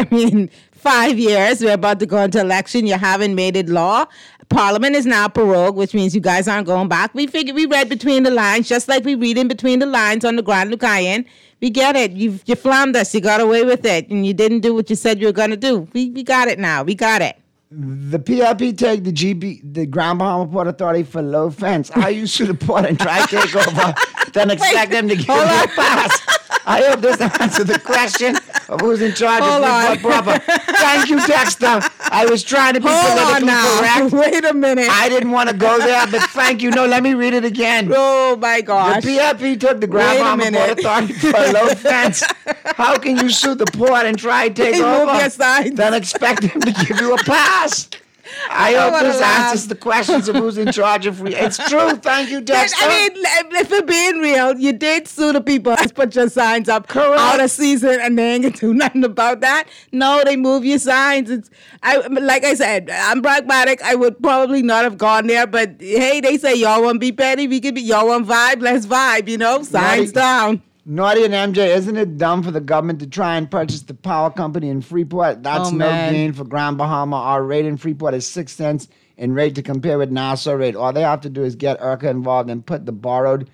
5 years, we're about to go into election. You haven't made it law. Parliament is now prorogued, which means you guys aren't going back. We read between the lines, just like we read in between the lines on the Grand Lucayan. We get it. You flammed us. You got away with it. And you didn't do what you said you were going to do. We got it now. We got it. The PLP take the Grand Bahama Port Authority for low fence. How you sue the port and try to take over, then expect them to give you a pass. I hope this answers the question of who's in charge of Freeport proper. Thank you, Dexter. I was trying to be politically correct. Wait a minute. I didn't want to go there, but thank you. No, let me read it again. Oh, my gosh. The PLP took the Grand Bahama Port Authority for low fence. How can you sue the port and try to take over, then expect them to give you a pass? I hope this answers the questions of who's in charge of free. It's true. Thank you, Dexter. If we're being real, you did sue the people. Put your signs up out of season, and they ain't gonna do nothing about that. No, they move your signs. Like I said, I'm pragmatic. I would probably not have gone there, but hey, they say y'all want to be petty. We could be y'all want vibe. Let's vibe. Signs down. Naughty and MJ, isn't it dumb for the government to try and purchase the power company in Freeport? That's gain for Grand Bahama. Our rate in Freeport is 6 cents in rate to compare with Nassau rate. All they have to do is get IRCA involved and put the borrowed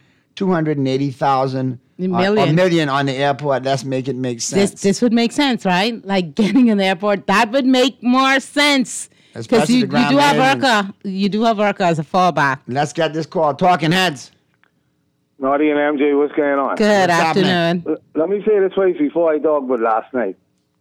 $280,000 million on the airport. Let's make it make sense. This would make sense, right? Like getting in the airport, that would make more sense. Because you do have IRCA. You do have IRCA as a fallback. Let's get this call. Talking Heads. Naughty and MJ, what's going on? Good afternoon. Let me say this twice before I talk about last night.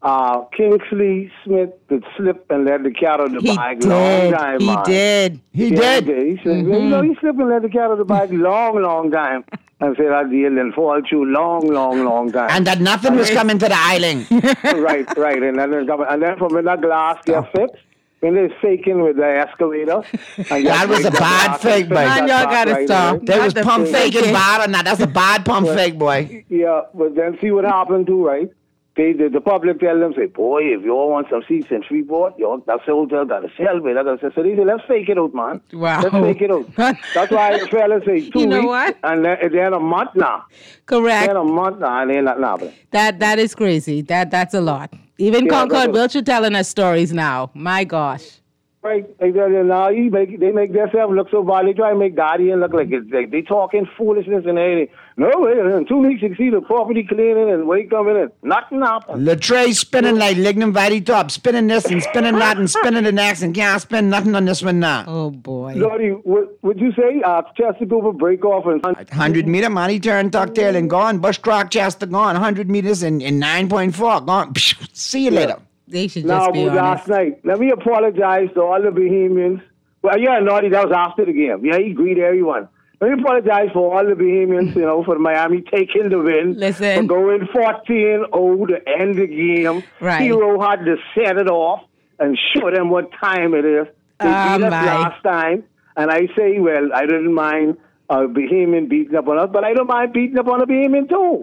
Kingsley Smith did slip and let the cat on the bike long time. He did. He slipped and let the cat on the bike long time. And said that deal didn't fall through long time. And that nothing was coming to the island. Right. And then from when that glass get fixed, when they're faking with the escalator. That was a bad fake, boy. Man, y'all gotta stop. There was pump faking bad on that. That's a bad pump fake, boy. Yeah, but then see what happened too, right? The public tell them, say, boy, if you all want some seats in Freeport, that's the hotel got to sell me. So they say, let's fake it out, man. Wow. Let's fake it out. That's why the fellas say 2 weeks. You know what? And then a month now. Correct. Then a month now, and they're not happening. That is crazy. That's a lot. Even Concord Wiltshire telling us stories now. My gosh. Right. Now they make themselves look so bad. They try to make Daddy and look like they talking foolishness and everything. No, wait, in 2 weeks you can see the property cleaning and wake coming in. Nothing happened. Latrey spinning like Lignum Vitae top, spinning this and spinning that and spinning the next and can't spin nothing on this one now. Oh, boy. Lordy, would you say Chester Cooper break off and 100 meter, money turn, tuck tail and gone. Bushcroft Chester gone. 100 meters in 9.4 gone. See you later. They should just be honest. Last night, let me apologize to all the Bahamians. Well, yeah, Naughty, that was after the game. Yeah, he greeted everyone. Let me apologize for all the Bahamians, for Miami taking the win. Listen. For going 14-0 to end the game. Right. Hero had to set it off and show them what time it is. They beat us last time. And I say, well, I didn't mind a Bahamian beating up on us, but I don't mind beating up on a Bahamian too.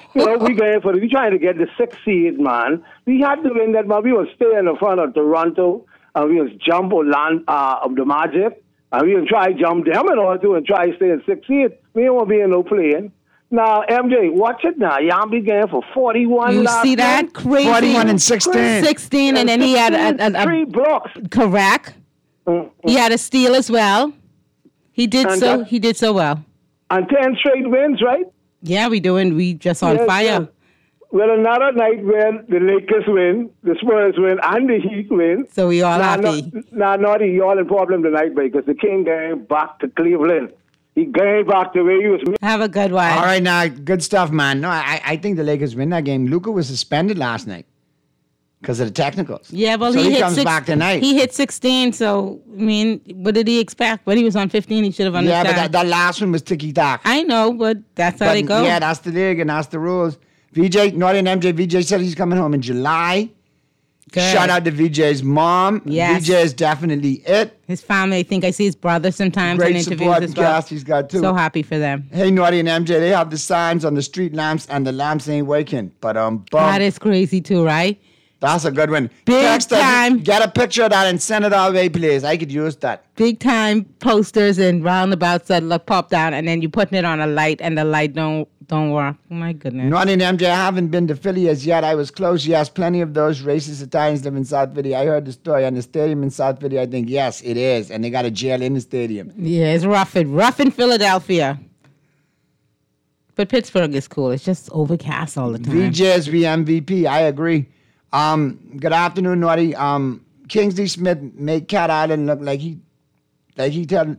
We trying to get the 6th seed, man. We had to win that, man. We will stay in the front of Toronto, and we will jump on the Magic, and we will try to jump them and all too, and try to stay in 6th seed. We don't want to be in no playing. Now, MJ, watch it now. Yambi game for 41 You last see that? night. Crazy. 41 and 16. 16, and then he had a 3 blocks. Correct. He had a steal as well. He did so well. And 10 straight wins, right? Yeah, we just on fire. Well, another night where the Lakers win, the Spurs win, and the Heat win. So we all happy. Naughty, you all in problem tonight because the King came back to Cleveland. He came back to where he was. Have a good one. All right, now, good stuff, man. No, I think the Lakers win that game. Luka was suspended last night because of the technicals. Yeah, well, so he hit comes back tonight. He hit 16, so, I mean, what did he expect? When he was on 15, he should have understood. Yeah, but that last one was ticky-tack. I know, but that's how they go. Yeah, that's the league and that's the rules. VJ, Naughty and MJ, VJ said he's coming home in July. Good. Shout out to VJ's mom. Yes. VJ is definitely it. His family, I think I see his brother sometimes Great in interviews support as well. He's got too. So happy for them. Hey, Naughty and MJ, they have the signs on the street lamps and the lamps ain't working. But that is crazy too, right? That's a good one. Big Text time. Us, get a picture of that and send it our way, please. I could use that. Big time posters and roundabouts that look pop down, and then you putting it on a light, and the light don't work. Oh my goodness. Naughty and MJ, I haven't been to Philly as yet. I was close. Yes, plenty of those racist Italians live in South Philly. I heard the story on the stadium in South Philly. I think yes, it is, and they got a jail in the stadium. Yeah, it's rough in Philadelphia. But Pittsburgh is cool. It's just overcast all the time. VJ's MVP. I agree. Good afternoon, Naughty. Kingsley Smith made Cat Island look like he tell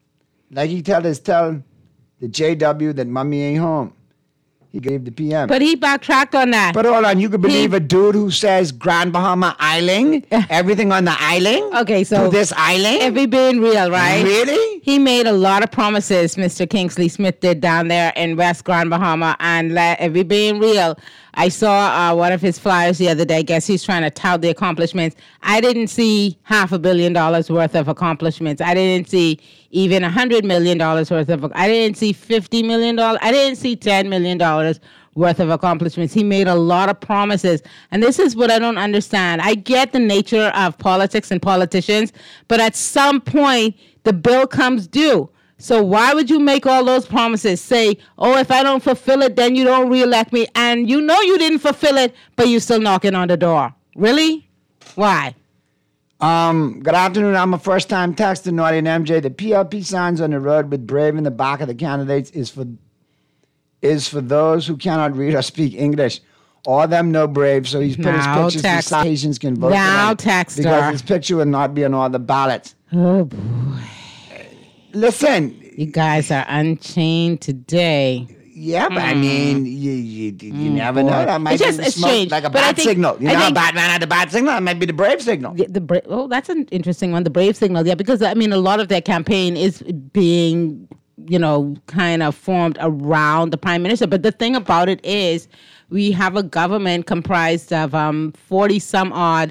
the JW that mommy ain't home. He gave the PM. But he backtracked on that. But hold on, you could believe a dude who says Grand Bahama Island, everything on the island? Okay, so to this island? If we being real, right? Really? He made a lot of promises, Mr. Kingsley Smith did down there in West Grand Bahama. And if we being real, I saw one of his flyers the other day. I guess he's trying to tout the accomplishments. I didn't see $500 million worth of accomplishments. I didn't see even $100 million worth of. I didn't see $50 million. I didn't see $10 million worth of accomplishments. He made a lot of promises. And this is what I don't understand. I get the nature of politics and politicians, but at some point, the bill comes due. So why would you make all those promises? Say, oh, if I don't fulfill it, then you don't reelect me. And you know you didn't fulfill it, but you're still knocking on the door. Really? Why? Good afternoon. I'm a first-time texter, Naughty and MJ. The PLP signs on the road with Brave in the back of the candidates is for those who cannot read or speak English. All of them know Brave, so he's put his pictures so citations can vote now for them. Because his picture will not be on all the ballots. Oh, boy. Listen. You guys are unchained today. Yeah, but I mean, you never know. That might be strange. Like a bat signal. You know, Batman had a bat signal. That might be the Brave signal. Oh, that's an interesting one. The Brave signal. Yeah, because, I mean, a lot of their campaign is being, kind of formed around the prime minister. But the thing about it is we have a government comprised of 40-some-odd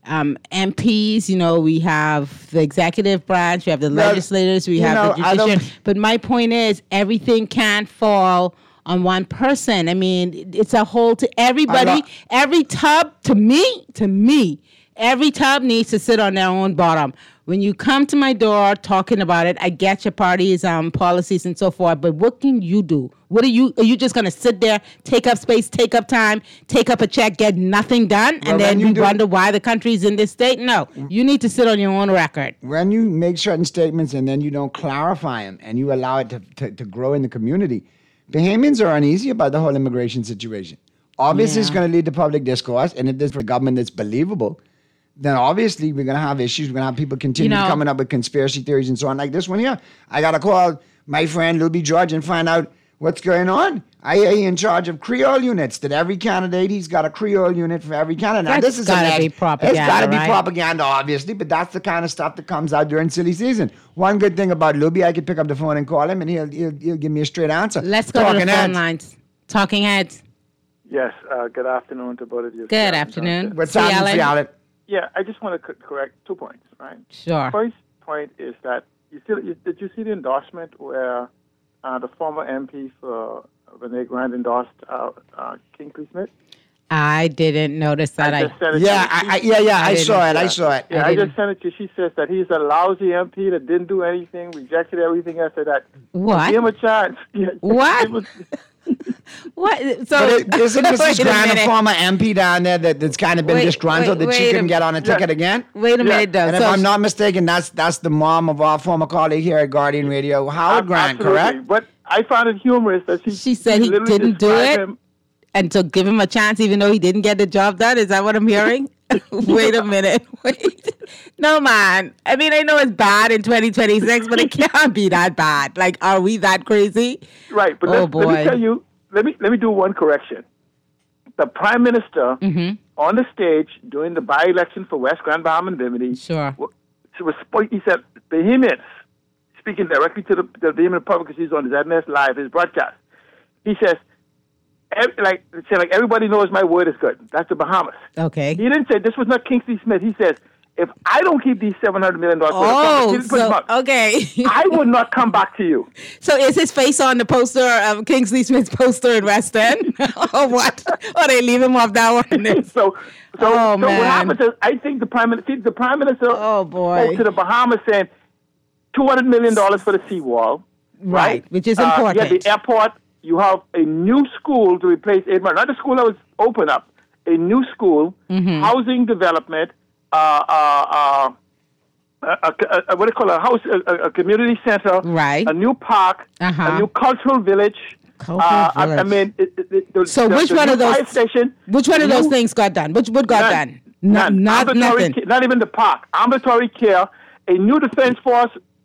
MPs, we have the executive branch, we have the legislators, we have the judiciary. But my point is, everything can't fall on one person. I mean, it's a whole to everybody. Every tub, to me, every tub needs to sit on their own bottom. When you come to my door talking about it, I get your party's policies and so forth, but what can you do? Are you just going to sit there, take up space, take up time, take up a check, get nothing done, and then you wonder why the country's in this state? No, you need to sit on your own record. When you make certain statements and then you don't clarify them and you allow it to grow in the community, Bahamians are uneasy about the whole immigration situation. Obviously, it's going to lead to public discourse, and if there's a government that's believable, then obviously we're going to have issues. We're going to have people continue coming up with conspiracy theories and so on. Like this one here. I got to call my friend Luby George and find out what's going on. I hear he's in charge of Creole units. That every candidate, he's got a Creole unit for every candidate. Now, this is gotta be propaganda. It's got to be propaganda, obviously, but that's the kind of stuff that comes out during silly season. One good thing about Luby, I could pick up the phone and call him, and he'll give me a straight answer. Let's go to the phone lines. Talking Heads. Yes. Good afternoon to both of you. Good afternoon. What's happening, Alan? Yeah, I just want to correct 2 points, right? Sure. First point is that did you see the endorsement where the former MP for Renee Grant endorsed Kingsley Smith? I didn't notice that. I saw it. Yeah, I just sent it to you. She says that he's a lousy MP that didn't do anything, rejected everything after that. What? Give him a chance. What? What? So isn't Mrs. Grant a former MP down there that's kind of been disgruntled that she couldn't get on a ticket again? Wait a minute, though. And if I'm not mistaken, that's the mom of our former colleague here at Guardian Radio, Howard Grant, absolutely. correct? But I found it humorous that she said he didn't do it. And so give him a chance even though he didn't get the job done? Is that what I'm hearing? Wait a minute. Wait. No, man. I mean, I know it's bad in 2026, but it can't be that bad. Like, are we that crazy? Right. But let me tell you, let me do one correction. The Prime Minister on the stage during the by-election for West Grand Bahama and Bimini, he said, Bahamians, speaking directly to the Bahamian public because he's on his ZNS Live, his broadcast, he says, like everybody knows my word is good. That's the Bahamas. Okay. He didn't say, this was not Kingsley Smith. He says, if I don't keep these $700 million, okay, I would not come back to you. So is his face on the poster of Kingsley Smith's poster in West End? Or what? Or they leave him off that one? So what happens is, I think the Prime Minister spoke to the Bahamas saying $200 million for the seawall. Right, which is important. Yeah, the airport. You have a new school to replace Edmund. Not the school that was open up. A new school, housing development, what do you call it? A community center, right? A new park, a new cultural village. I mean, which one of those things got done? Which got done? Nothing. Not even the park. Ambulatory care, a new defense force.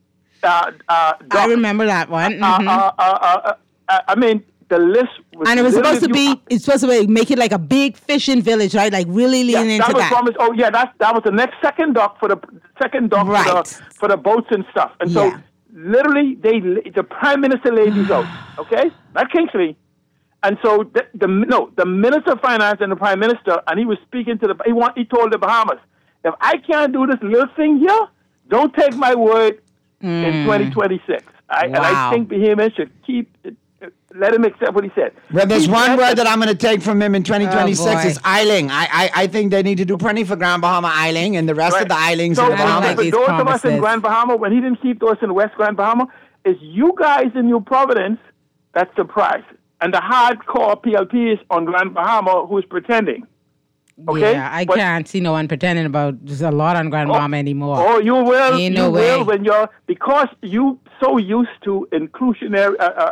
I remember that one. I mean, the list was... And it was supposed to be make it like a big fishing village, right? Like really lean into that. Promised, that was the next second dock for the boats and stuff. And so literally the Prime Minister laid these out, okay? Not Kingsley. And so the Minister of Finance and the Prime Minister, and he was speaking to he told the Bahamas, if I can't do this little thing here, don't take my word in 2026. And I think Bahamians should let him accept what he said. Well, there's one word that I'm going to take from him in 2026 is isling. I think they need to do plenty for Grand Bahama isling and the rest of the islings in the Bahamas. For those of us in Grand Bahama, when he didn't keep those in West Grand Bahama, it's you guys in New Providence that's the prize. And the hardcore PLPs on Grand Bahama who's pretending. Okay? Yeah, I can't see no one pretending about just a lot on Grand Bahama anymore. Oh, you will. Ain't you no way. will because you so used to exclusionary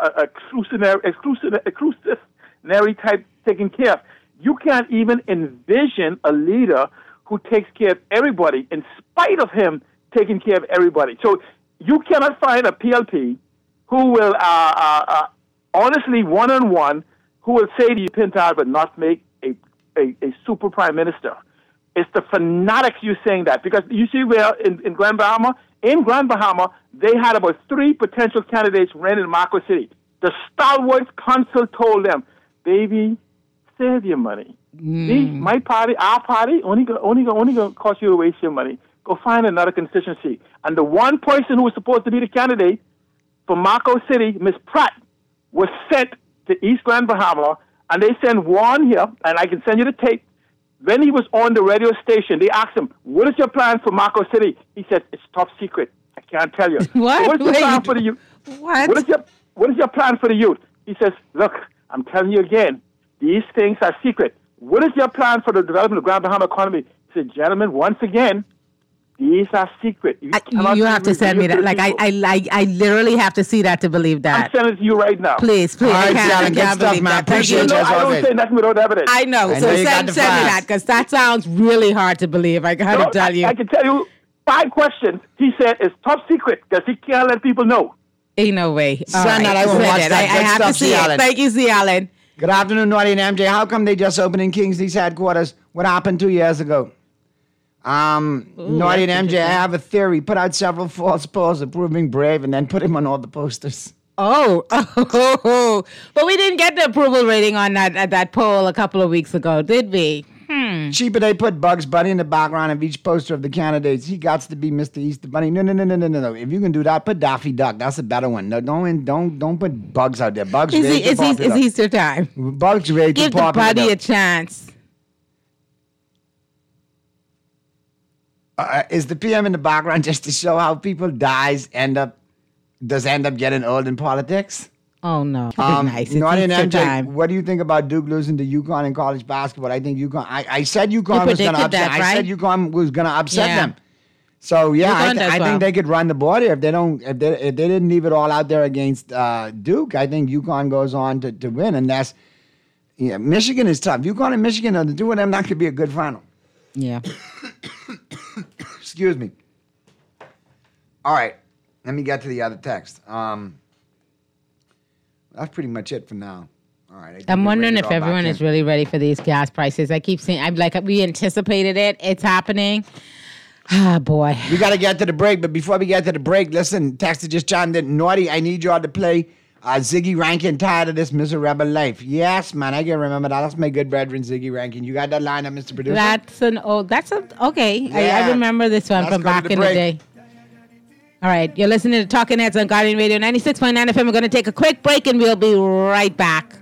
type taking care of. You can't even envision a leader who takes care of everybody in spite of him taking care of everybody. So you cannot find a PLP who will honestly one-on-one who will say to you, Pintard, but not make a super prime minister. It's the fanatics you saying that. Because you see where in Grand Bahama, they had about 3 potential candidates running in Marco City. The stalwart consul told them, baby, save your money. My party, our party, only going to cost you to waste your money. Go find another constituency. And the one person who was supposed to be the candidate for Marco City, Miss Pratt, was sent to East Grand Bahama, and they sent one here, and I can send you the tape. When he was on the radio station, they asked him, what is your plan for Marco City? He said, it's top secret. I can't tell you. What? What is your plan for the youth? What? What is your plan for the youth? He says, look, I'm telling you again, these things are secret. What is your plan for the development of Grand Bahama economy? He said, gentlemen, once again, these are secret. You have to send me that. Like I literally have to see that to believe that. I'm sending it to you right now. Please. All right, I can't believe that. Appreciate you. I don't say nothing without evidence. I know. So send me that because that sounds really hard to believe. I gotta tell you. I can tell you 5 questions. He said it's top secret because he can't let people know. Ain't no way. Send that. I will watch that. I have to see it. Thank you, C. Allen. Good afternoon, Naughty and MJ. How come they just opened in Kingsley's headquarters? What happened 2 years ago? Naughty and MJ, I have a theory. Put out several false polls approving Brave and then put him on all the posters. Oh. But we didn't get the approval rating on that poll a couple of weeks ago, did we? Cheaper, they put Bugs Bunny in the background of each poster of the candidates. He got to be Mr. Easter Bunny. No. If you can do that, put Daffy Duck. That's a better one. No, don't put Bugs out there. Bugs It's Easter time. Bugs rated Give the buddy a chance. Is the PM in the background just to show how people end up getting old in politics? Oh, no. Nice. Naughty and MJ, what do you think about Duke losing to UConn in college basketball? I think UConn... I said UConn was going to upset. Right? I said UConn was going to upset them. So I think they could run the board here if they didn't leave it all out there against Duke. I think UConn goes on to win, and Yeah, Michigan is tough. You go to Michigan to do with them, that could be a good final. Yeah. Excuse me. All right. Let me get to the other text. That's pretty much it for now. All right. I'm wondering if everyone is really ready for these gas prices. I keep saying, we anticipated it. It's happening. Ah, boy. We got to get to the break, but before we get to the break, listen, Texter just chimed in. Naughty, I need y'all to play Ziggy Rankin, Tired of This Miserable Life. Yes, man, I can remember that. That's my good brethren, Ziggy Rankin. You got that line up, Mr. Producer? Okay. Yeah. I remember this one from back in the day. All right, you're listening to Talking Heads on Guardian Radio 96.9 FM. We're going to take a quick break and we'll be right back.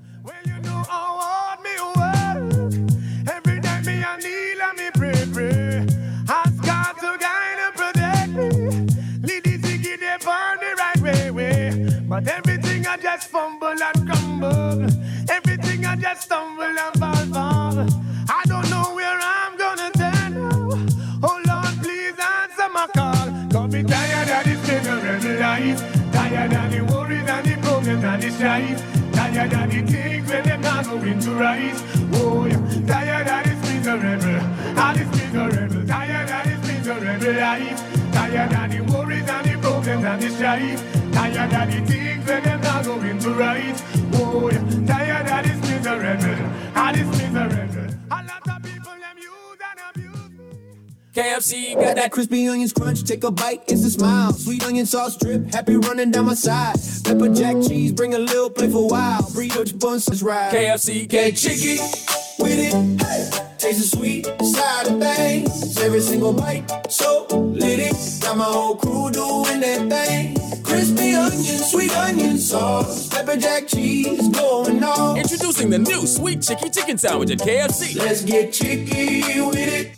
But everything I just fumble and crumble. Everything I just stumble and fall. I don't know where I'm gonna turn now. Oh Lord, please answer my call. Got me tired of this miserable life. Tired of the worries and the problems and the strife. Tired of the things when they're not going to rise. Oh yeah, tired of this miserable. Tired of this miserable life. Tired of the worries and the problems and the strife. Tired of the things when they're not going to right. Oh, yeah. Tired of this miserable. A lot of people them use and abuse me. KFC got that crispy onions crunch. Take a bite, it's a smile. Sweet onion sauce drip, happy running down my side. Pepper jack cheese, bring a little play for a while. Burrito buns ride. KFC, get chicky with it. Hey, taste the sweet side of things. Every single bite, so lit it. Got my whole crew doing that thing. Crispy onion, sweet onion sauce, pepper jack cheese, going on. Introducing the new Sweet Chicky Chicken Sandwich at KFC. Let's get chicky with it.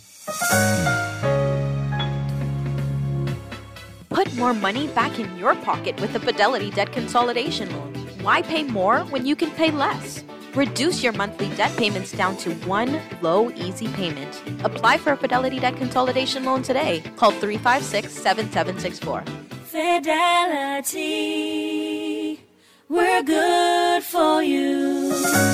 Put more money back in your pocket with the Fidelity Debt Consolidation Loan. Why pay more when you can pay less? Reduce your monthly debt payments down to one low, easy payment. Apply for a Fidelity Debt Consolidation Loan today. Call 356-7764. Fidelity, we're good for you.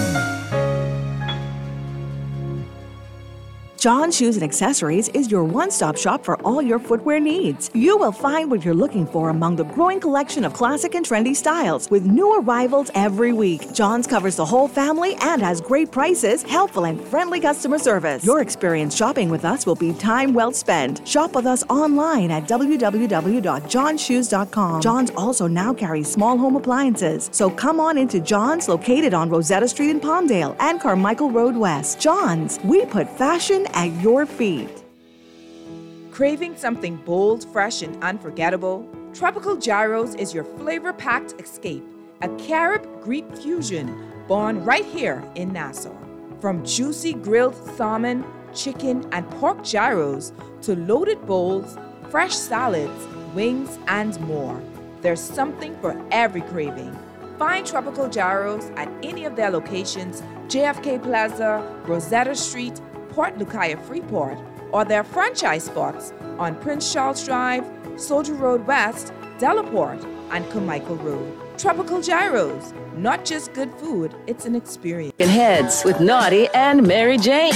John Shoes and Accessories is your one-stop shop for all your footwear needs. You will find what you're looking for among the growing collection of classic and trendy styles with new arrivals every week. John's covers the whole family and has great prices, helpful and friendly customer service. Your experience shopping with us will be time well spent. Shop with us online at www.johnshoes.com. John's also now carries small home appliances, so come on into John's, located on Rosetta Street in Palmdale and Carmichael Road West. John's, we put fashion at your feet. Craving something bold, fresh, and unforgettable? Tropical Gyros is your flavor-packed escape, a Carib-Greek fusion born right here in Nassau. From juicy grilled salmon, chicken, and pork gyros to loaded bowls, fresh salads, wings, and more, there's something for every craving. Find Tropical Gyros at any of their locations, JFK Plaza, Rosetta Street, Port Lucaya Freeport, or their franchise spots on Prince Charles Drive, Soldier Road West, Delaport, and Carmichael Road. Tropical Gyros, not just good food, it's an experience. Heads with Naughty and Mary Jane.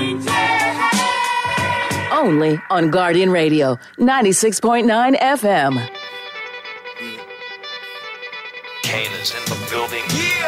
Only on Guardian Radio 96.9 FM. Kane is in the building.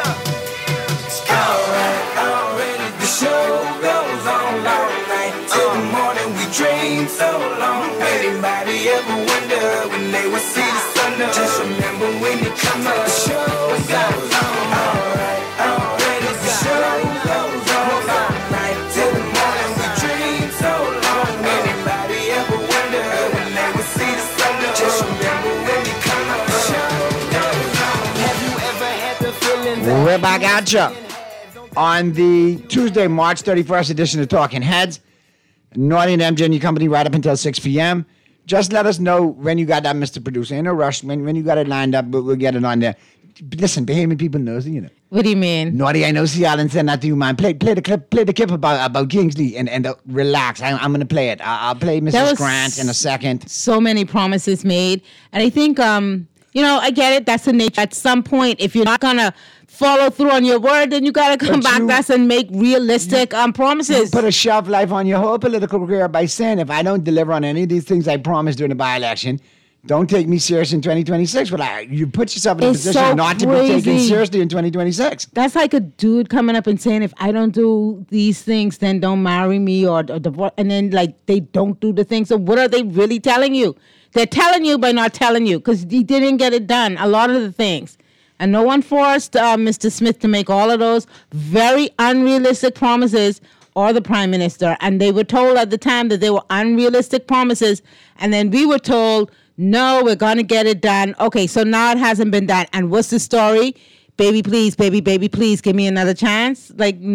Already the show goes on all night till the morning. We dream so long. Anybody ever wonder when they will see the sun up? Just remember when you come up, the show goes on. Already the show goes on all night till the morning. We dream so long. Anybody ever wonder when they will see the sun up? Just remember when you come up, the show goes on. Have you ever had the feeling that we're back at ya on the Tuesday, March 31st edition of Talking Heads. Naughty and MJ and your company right up until 6 p.m. Just let us know when you got that, Mr. Producer. Ain't no rush. When you got it lined up, we'll get it on there. Listen, behaving people knows, you know. What do you mean? Naughty, I know Seattle sent that to you, man. Play the clip about Kingsley and relax. I'm going to play it. I'll play Mrs. Grant in a second. So many promises made. And I think, I get it. That's the nature. At some point, if you're not going to follow through on your word, then you got to come back to us and make realistic promises. You put a shelf life on your whole political career by saying, if I don't deliver on any of these things I promised during the by-election, don't take me serious in 2026. But you put yourself in a position not to be taken seriously in 2026. That's like a dude coming up and saying, if I don't do these things, then don't marry me or divorce. And then they don't do the things. So what are they really telling you? They're telling you by not telling you because he didn't get it done. A lot of the things. And no one forced Mr. Smith to make all of those very unrealistic promises or the prime minister. And they were told at the time that they were unrealistic promises. And then we were told, no, we're going to get it done. Okay, so now it hasn't been done. And what's the story? Baby, please, baby, please, give me another chance.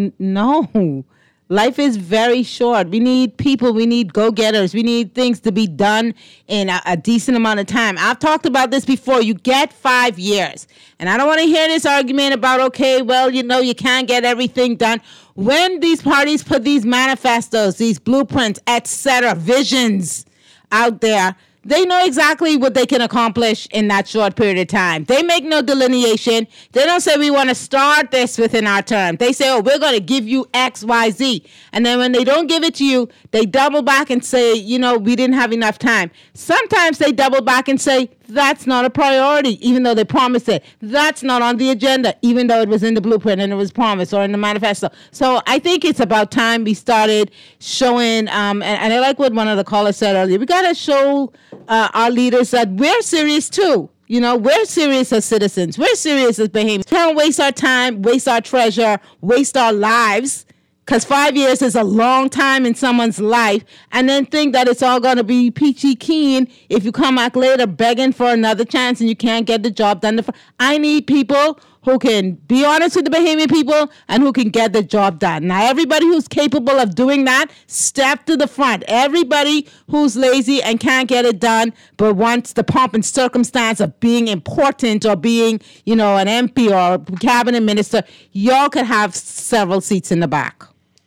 No. Life is very short. We need people. We need go-getters. We need things to be done in a decent amount of time. I've talked about this before. You get 5 years. And I don't want to hear this argument about, okay, well, you can't get everything done. When these parties put these manifestos, these blueprints, etc., visions out there, they know exactly what they can accomplish in that short period of time. They make no delineation. They don't say we want to start this within our term. They say, we're going to give you X, Y, Z. And then when they don't give it to you, they double back and say, we didn't have enough time. Sometimes they double back and say, that's not a priority, even though they promised it. That's not on the agenda, even though it was in the blueprint and it was promised or in the manifesto. So I think it's about time we started showing, and I like what one of the callers said earlier, we got to show our leaders that we're serious too. We're serious as citizens. We're serious as Bahamians. Can't waste our time, waste our treasure, waste our lives. Because 5 years is a long time in someone's life, and then think that it's all going to be peachy keen if you come back later begging for another chance and you can't get the job done. I need people who can be honest with the Bahamian people and who can get the job done. Now, everybody who's capable of doing that, step to the front. Everybody who's lazy and can't get it done but wants the pomp and circumstance of being important or being, an MP or a cabinet minister, y'all could have several seats in the back.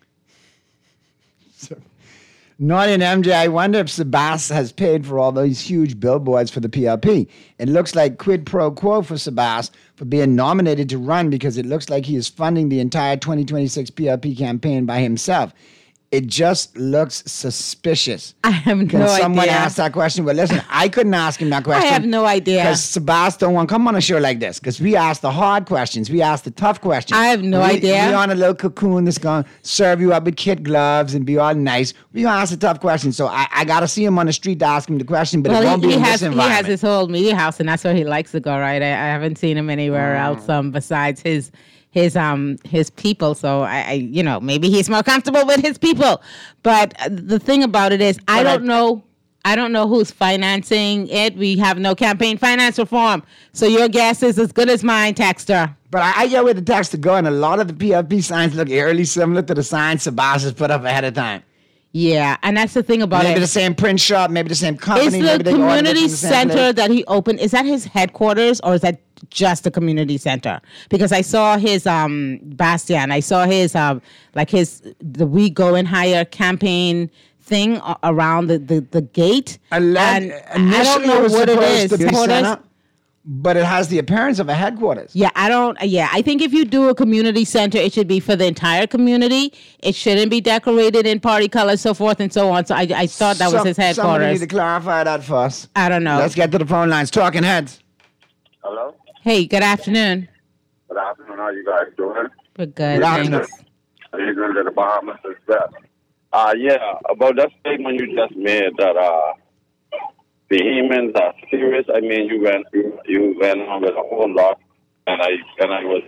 Not in MJ. I wonder if Sabas has paid for all those huge billboards for the PLP. It looks like quid pro quo for Sabas for being nominated to run because it looks like he is funding the entire 2026 PLP campaign by himself. It just looks suspicious. I have no idea. Can someone ask that question? Well, listen, I couldn't ask him that question. I have no idea. Because Sabas don't want to come on a show like this. Because we ask the hard questions. We ask the tough questions. I have no idea. We on a little cocoon that's going to serve you up with kid gloves and be all nice. We going to ask the tough questions. So I got to see him on the street to ask him the question, but it won't be in this environment. He has his whole media house, and that's where he likes to go, right? I haven't seen him anywhere else besides his people. So I maybe he's more comfortable with his people. But the thing about it is, I don't know who's financing it. We have no campaign finance reform. So your guess is as good as mine, Texter. But I get where the Texter go, and a lot of the PLP signs look eerily similar to the signs Sabas has put up ahead of time. Yeah, and that's the thing about maybe the same print shop, maybe the same company. Is the community center that he opened, is that his headquarters or is that just a community center? Because I saw his Bastian, I saw his the We Go and Hire campaign thing around the gate. And I don't know what it is. But it has the appearance of a headquarters. Yeah, I think if you do a community center, it should be for the entire community. It shouldn't be decorated in party colors, so forth and so on. So I thought that was his headquarters. Somebody need to clarify that for us. I don't know. Let's get to the phone lines. Talking Heads. Hello? Hey, good afternoon. Good afternoon. How you guys doing? We're good. Thanks. Adrian to the Bahamas is best. About that statement you just made that Bahamians are serious. I mean, you went on with a whole lot, and I was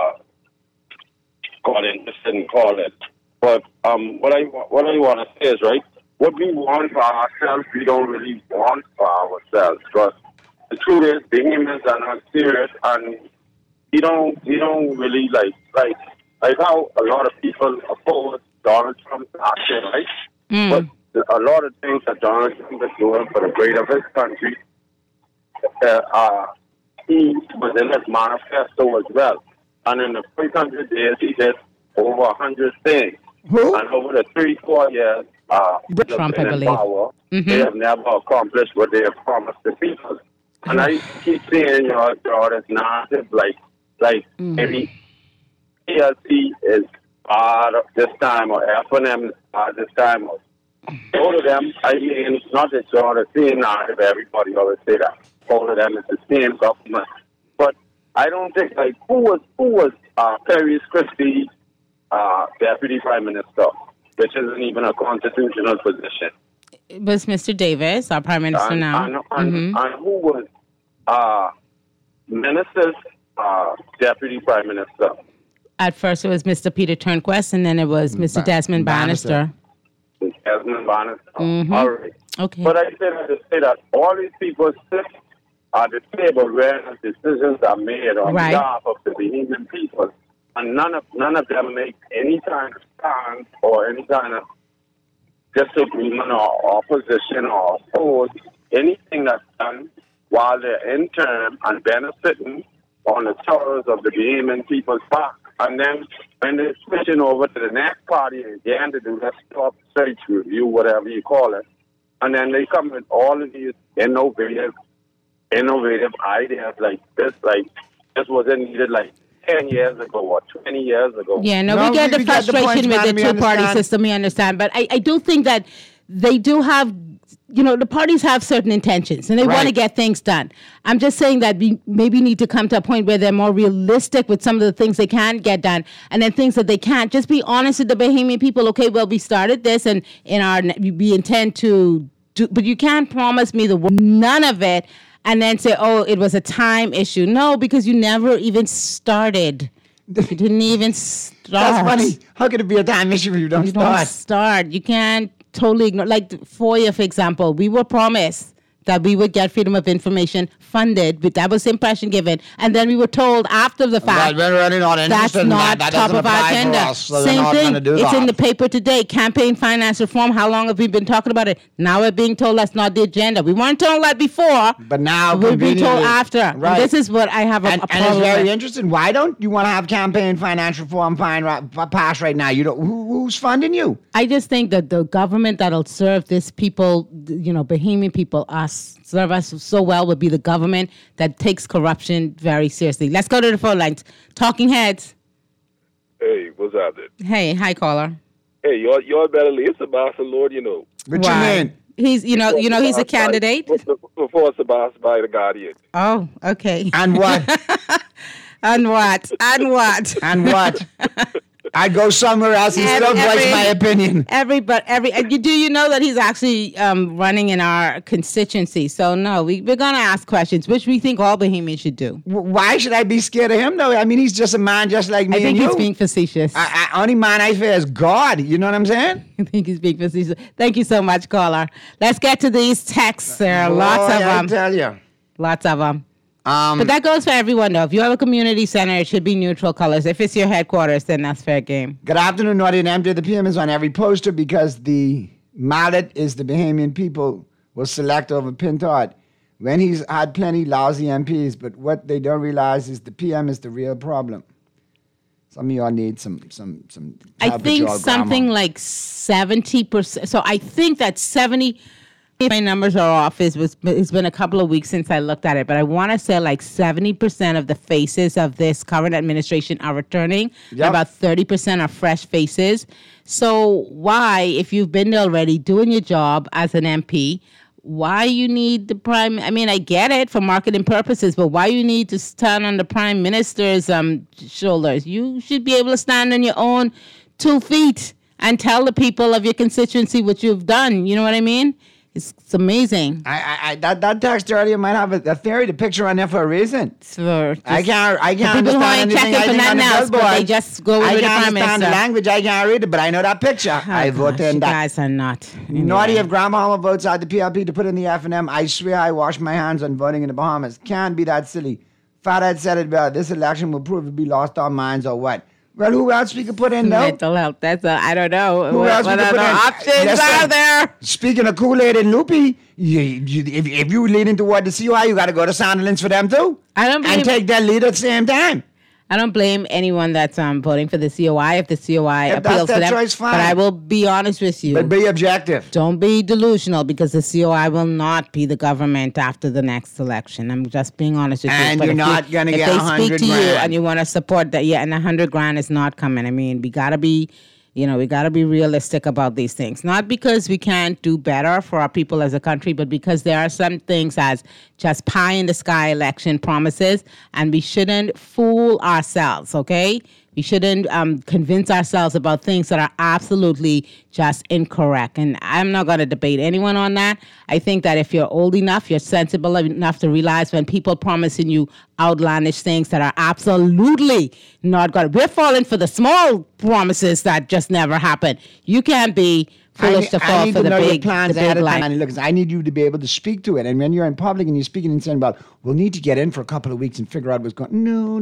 caught interested in call it. But what I want to say is, right, what we want for ourselves, we don't really want for ourselves. Because the truth is, Bahamians are not serious, and we don't really like how a lot of people oppose Donald Trump's action, right? But a lot of things that Donald Trump is doing for the great of his country, he was in his manifesto as well. And in the 300 days, he did over 100 things. And over the 3-4 years, Trump, I believe, power, they have never accomplished what they have promised the people. And I keep saying, it's narrative, like maybe PLC is part of this time, or F&M is part of this time, or both of them, I mean, not that you're the same narrative, everybody always say that. Both of them is the same government. But I don't think, like, who was Perry Christie Deputy Prime Minister, which isn't even a constitutional position. It was Mr. Davis, our Prime Minister now. And who was Minister's Deputy Prime Minister? At first it was Mr. Peter Turnquest, and then it was Mr. Desmond Bannister. Desmond Bannister. Mm-hmm. All right. Okay. But I say that all these people sit at the table where decisions are made on behalf of the Bahamian people, and none of them make any kind of stand or any kind of disagreement or opposition or oppose anything that's done while they're in term and benefiting on the sorrows of the Bahamian people's back. And then when they're switching over to the next party again to do that stop, search, review, whatever you call it, and then they come with all of these innovative ideas like this wasn't needed like 10 years ago or 20 years ago. Yeah, we get the frustration with the two-party system, we understand. But I do think that they do have, the parties have certain intentions and they want to get things done. I'm just saying that we maybe need to come to a point where they're more realistic with some of the things they can get done, and then things that they can't. Just be honest with the Bahamian people. Okay, well, we started this and we intend to do, but you can't promise me none of it and then say, oh, it was a time issue. No, because you never even started. You didn't even start. That's funny. How could it be a time issue if you don't start? You can't totally ignore. Like FOIA, for example, we were promised that we would get Freedom of Information funded, but that was the impression given. And then we were told after the fact, we're really not interested in that. That top doesn't of our agenda. For us, so Same thing. It's that. In the paper today. Campaign finance reform. How long have we been talking about it? Now we're being told that's not the agenda. We weren't told that before, but now we're being told after. Right. And this is what I have a problem and it's very with. interesting. Why don't you want to have campaign finance reform pass right now? You don't. Who's funding you? I just think that the government that'll serve this people, Bahamian people, serve us so well would be the government that takes corruption very seriously. Let's go to the phone lines. Talking Heads. Hey, what's up there? Hey, hi caller. Hey, y'all better leave Sebastian Lord, What you mean? He's, he's a candidate. Before Sebastian by the Guardian. Oh, okay. And what? And what? And what? And what? I'd go somewhere else and still voice my opinion. Do you know that he's actually running in our constituency? So no, we're going to ask questions, which we think all Bahamians should do. Why should I be scared of him, though? I mean, he's just a man just like me and you. I think he's being facetious. Only man I fear is God. You know what I'm saying? I think he's being facetious. Thank you so much, caller. Let's get to these texts. There are lots of them. I tell you. Lots of them. But that goes for everyone, though. If you have a community center, it should be neutral colors. If it's your headquarters, then that's fair game. Good afternoon, Naughty and MJ. The PM is on every poster because the mallet is the Bahamian people will select over Pintard. When he's had plenty lousy MPs, but what they don't realize is the PM is the real problem. Some of y'all need some. I think something like 70%. So I think that 70%. My numbers are off. It's been a couple of weeks since I looked at it, but I want to say like 70% of the faces of this current administration are returning. Yep. About 30% are fresh faces. So why, if you've been there already doing your job as an MP, why you need the prime? I mean, I get it for marketing purposes, but why you need to stand on the prime minister's shoulders? You should be able to stand on your own 2 feet and tell the people of your constituency what you've done. You know what I mean? It's amazing. That text earlier might have a theory, the picture on there for a reason. I can't understand anything I think on the billboard. But they just go with the I can't understand the language. I can't read it, but I know that picture. I vote in that. You guys are not. Naughty if Grandma Homer votes out the PLP to put in the F&M. I swear I wash my hands on voting in the Bahamas. Can't be that silly. Fathead said it well. This election will prove to be lost our minds or what? Well, who else we could put in, though? Mental health. I don't know. Who else we could put in? Options are there? Speaking of Kool-Aid and Loopy, if you leaning toward the COI, you got to go to Sandilands for them, too. And take that lead at the same time. I don't blame anyone that's voting for the COI if the COI If appeals that's to their them. choice, fine. But I will be honest with you. But be objective. Don't be delusional because the COI will not be the government after the next election. I'm just being honest with you. And But you're if not going to if get they 100 speak to you grand. and you want to support that, and 100 grand is not coming. I mean, we gotta be. We got to be realistic about these things. Not because we can't do better for our people as a country, but because there are some things as just pie in the sky election promises, and we shouldn't fool ourselves, okay? We shouldn't convince ourselves about things that are absolutely just incorrect. And I'm not going to debate anyone on that. I think that if you're old enough, you're sensible enough to realize when people promising you outlandish things that are absolutely not going to. We're falling for the small promises that just never happen. You can't be foolish to fall for the big plans ahead of life. time. And look, I need you to be able to speak to it. And when you're in public and you're speaking and saying about, we'll need to get in for a couple of weeks and figure out what's going. No.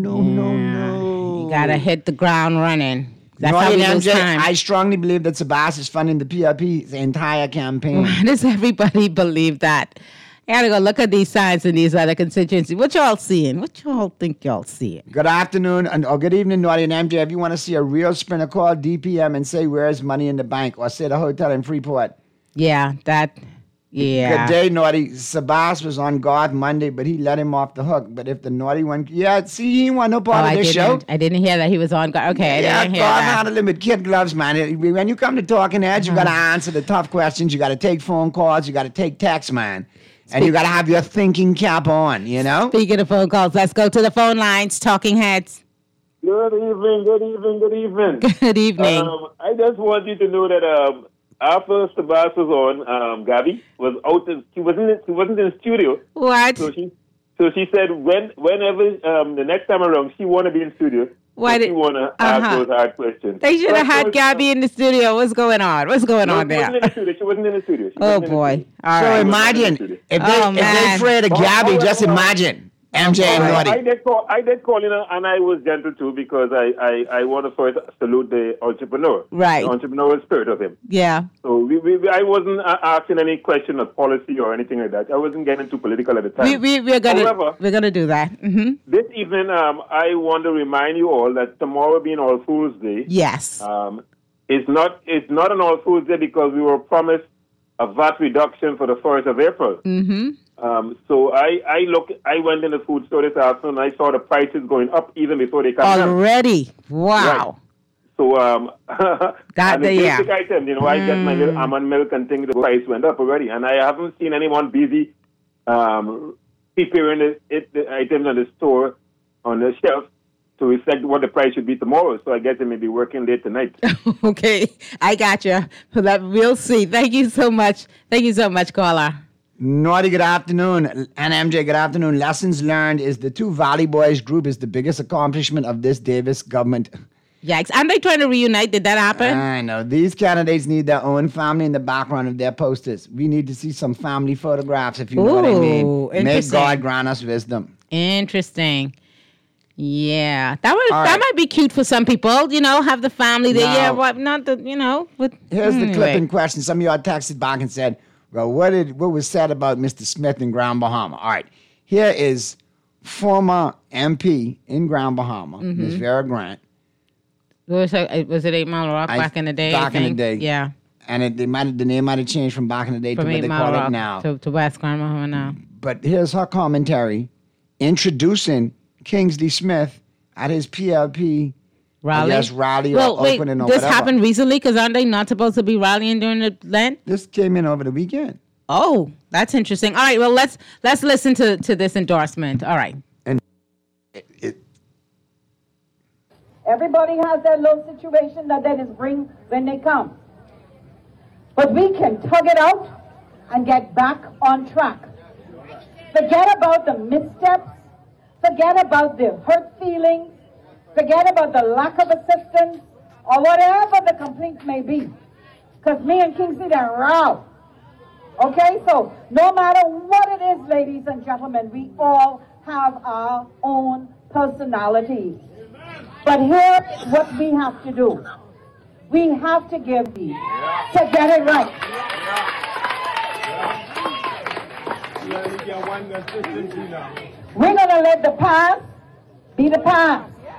You gotta hit the ground running. That's how Naughty we and lose MJ, time. I strongly believe that Sabas is funding the PRP's entire campaign. Why does everybody believe that? I gotta go look at these signs in these other constituencies. What y'all seeing? What y'all think y'all seeing? Good afternoon or good evening, Naughty and MJ. If you want to see a real sprinter, call DPM and say, where's money in the bank? Or say the hotel in Freeport. Yeah. Good day, Naughty. Sabas was on guard Monday, but he let him off the hook. But if the Naughty one, he didn't want no part of this show. I didn't hear that he was on guard. Okay, I didn't hear God that. handled him with kid gloves, man. When you come to Talking Heads, you got to answer the tough questions. You got to take phone calls. You got to take texts, man. And you got to have your thinking cap on, you know? Speaking of phone calls, let's go to the phone lines. Talking Heads. Good evening. Good evening. I just want you to know that after Sabas was on, Gabby was out. She wasn't in the studio. What? So she said whenever the next time around she want to be in studio. Why she want to ask those hard questions. They should have had Gabby in the studio. What's going on? What's going on there? She wasn't in the studio. Oh boy! All so right. imagine if they afraid of Gabby. Just imagine MJ and Naughty. I did call in, and I was gentle too because I want to first salute the entrepreneur, right? The entrepreneurial spirit of him. Yeah. So I wasn't asking any question of policy or anything like that. I wasn't getting too political at the time. We're gonna do that. Mm-hmm. This evening, I want to remind you all that tomorrow being All Fools Day. Yes. It's not an All Fools Day because we were promised a VAT reduction for the 1st of April. Mm-hmm. So I went in the food store this afternoon and I saw the prices going up even before they come down. Already? Wow. Right. So and the basic item, I get my little almond milk and things, the price went up already. And I haven't seen anyone busy preparing the items on the store on the shelf to reflect what the price should be tomorrow. So I guess they may be working late tonight. Okay, I got you. We'll see. Thank you so much. Thank you so much, caller. Naughty, good afternoon. And MJ, good afternoon. Lessons learned is the two Valley Boys group is the biggest accomplishment of this Davis government. Yikes. Aren't they trying to reunite? Did that happen? I know. These candidates need their own family in the background of their posters. We need to see some family photographs, if you know what I mean. May God grant us wisdom. Interesting. Yeah. That might be cute for some people, have the family there. Yeah, what not the, Here's the clip in question. Some of y'all texted back and said, well, what was said about Mr. Smith in Grand Bahama? All right. Here is former MP in Grand Bahama, Ms. Vera Grant. Was it 8 Mile Rock back in the day? Back in the day. Yeah. And the name might have changed from back in the day from to what they call it now. To West Grand Bahama now. But here's her commentary introducing Kingsley Smith at his PLP rally or opening or this whatever. happened recently because aren't they not supposed to be rallying during the Lent? This came in over the weekend. Oh, that's interesting. All right, well, let's listen to this endorsement. All right. And everybody has their little situation that they just bring when they come. But we can tug it out and get back on track. Forget about the missteps. Forget about the hurt feelings. Forget about the lack of assistance or whatever the complaint may be. Because me and Kingsley are row. Okay, so no matter what it is, ladies and gentlemen, we all have our own personalities. But here's what we have to do. We have to give these to get it right. We're going to let the past be the past.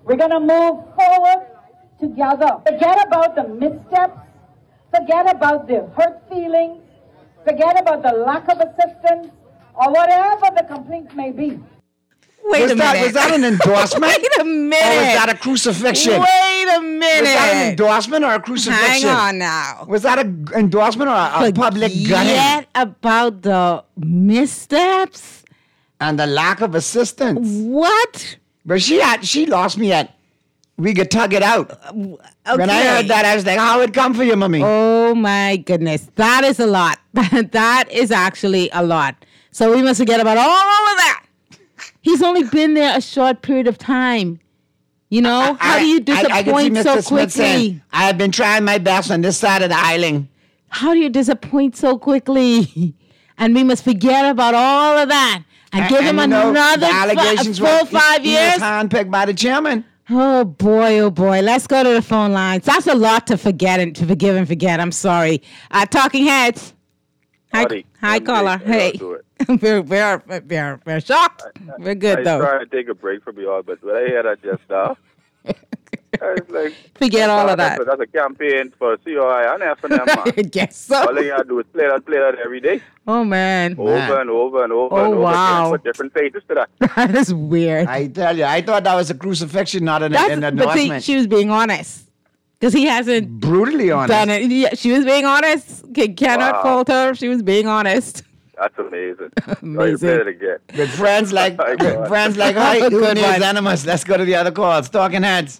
We're going to move forward together. Forget about the missteps. Forget about the hurt feelings. Forget about the lack of assistance or whatever the complaint may be. Wait a minute. Was that an endorsement? Wait a minute. Or was that a crucifixion? Wait a minute. Was that an endorsement or a crucifixion? Hang on now. Was that an endorsement or a public gunning? Forget about the missteps. And the lack of assistance. What? But she lost me at we could tug it out. Okay. When I heard that, I was like, how it come for you, mommy? Oh, my goodness. That is a lot. That is actually a lot. So we must forget about all of that. He's only been there a short period of time. You know? How do you disappoint so quickly? Saying, I have been trying my best on this side of the island. How do you disappoint so quickly? And we must forget about all of that and give him another full 5 years? He was handpicked by the chairman. Oh boy. Let's go to the phone lines. That's a lot to forget and to forgive and forget. I'm sorry. Talking Heads. Hi, caller. Hey. We're shocked. We're good, though. I was trying to take a break from you all, but when I hear that just now, I was like... Forget all of that. That's a campaign for COI and F&M, man. I guess so. All you got to do is play that every day. Oh, man. Over and over and over and over. Wow. Put different faces to that. That is weird. I tell you, I thought that was a crucifixion, not an endorsement. But see, she was being honest. Because he hasn't... Brutally honest. Done it. Yeah, she was being honest. Cannot fault her. She was being honest. That's amazing. Amazing. Play it again. With friends like hi, who needs animals? Let's go to the other calls. Talking Heads.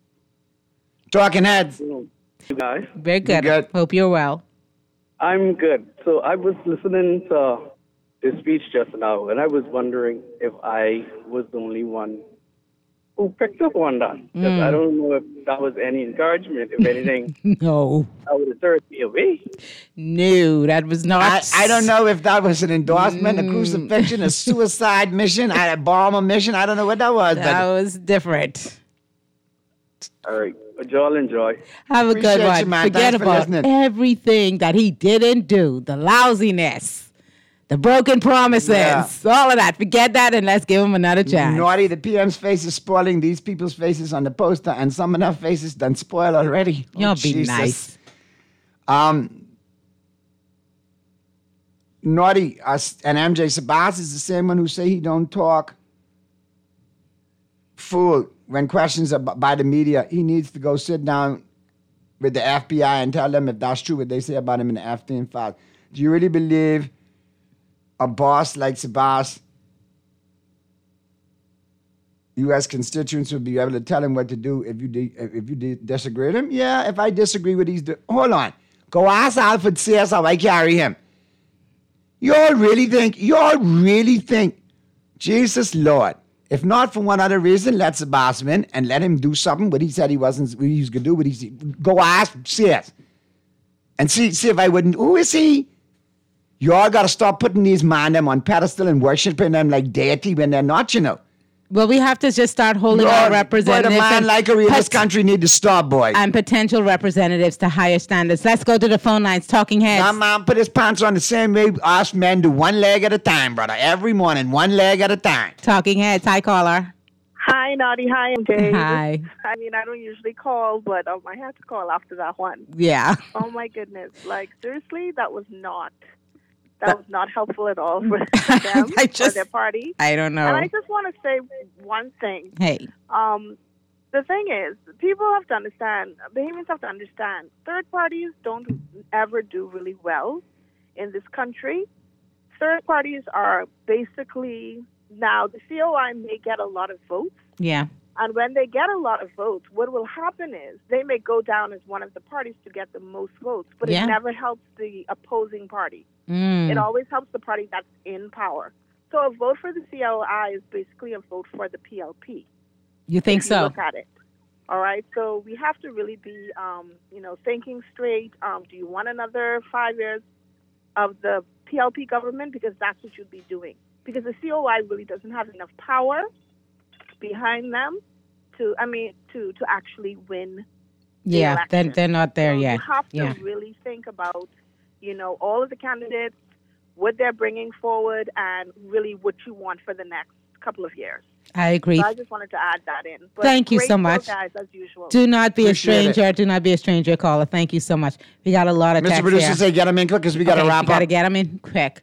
You guys? Very good. Hope you're well. I'm good. So I was listening to the speech just now, and I was wondering if I was the only one who picked up on that. Because I don't know if that was any encouragement, if anything. No. That would have turned me away. No, that was not. I don't know if that was an endorsement, a crucifixion, a suicide mission, a bomber mission. I don't know what that was. That was different. All right. Y'all enjoy. Have a good one. You, man. Forget Thanks about everything that he didn't do. The lousiness. The broken promises. All of that. Forget that and let's give him another chance. Naughty, the PM's face is spoiling these people's faces on the poster, and some of their faces done spoiled already. You'll be nice. Naughty, and MJ Sabas is the same one who say he don't talk. Fool, when questions are by the media, he needs to go sit down with the FBI and tell them if that's true what they say about him in the Epstein files. Do you really believe a boss like Sabas, U.S. constituents would be able to tell him what to do if you disagree with him? Yeah, if I disagree with these... Hold on. Go ask Alfred Sears how I carry him. Y'all really think, Jesus Lord, if not for one other reason, let Sabas win and let him do something what he said he was going to do. Go ask Sears and see if I wouldn't. Who is he? Y'all got to stop putting these man them on pedestal and worshiping them like deity when they're not, you know. Well, we have to just start holding our representatives. Boy, a man like her in this country need to stop, boy. And potential representatives to higher standards. Let's go to the phone lines. Talking Heads. Now, man, put his pants on the same way us men do, one leg at a time, brother. Every morning, one leg at a time. Talking Heads. Hi, caller. Hi, Naughty. Hi, MJ. Hi. I mean, I don't usually call, but I had to call after that one. Yeah. Oh, my goodness. Like, seriously, that was not helpful at all for them or their party. I don't know. And I just want to say one thing. Hey. The thing is, people have to understand, Bahamians have to understand, third parties don't ever do really well in this country. Third parties are basically, now the COI may get a lot of votes. Yeah. And when they get a lot of votes, what will happen is they may go down as one of the parties to get the most votes, but it never helps the opposing party. It always helps the party that's in power. So a vote for the COI is basically a vote for the PLP. You think so? Look at it. All right. So we have to really be, thinking straight. Do you want another 5 years of the PLP government? Because that's what you'd be doing. Because the COI really doesn't have enough power behind them to actually win. Yeah, they're not there yet. You have to really think about, all of the candidates, what they're bringing forward, and really what you want for the next couple of years. I agree. So I just wanted to add that in. But thank you so much. Guys, as usual. Do not be Appreciate a stranger. Do not be a stranger, caller. Thank you so much. We got a lot of Mr. texts Producer, here. say get them in quick because we got to wrap up. We got to get them in quick.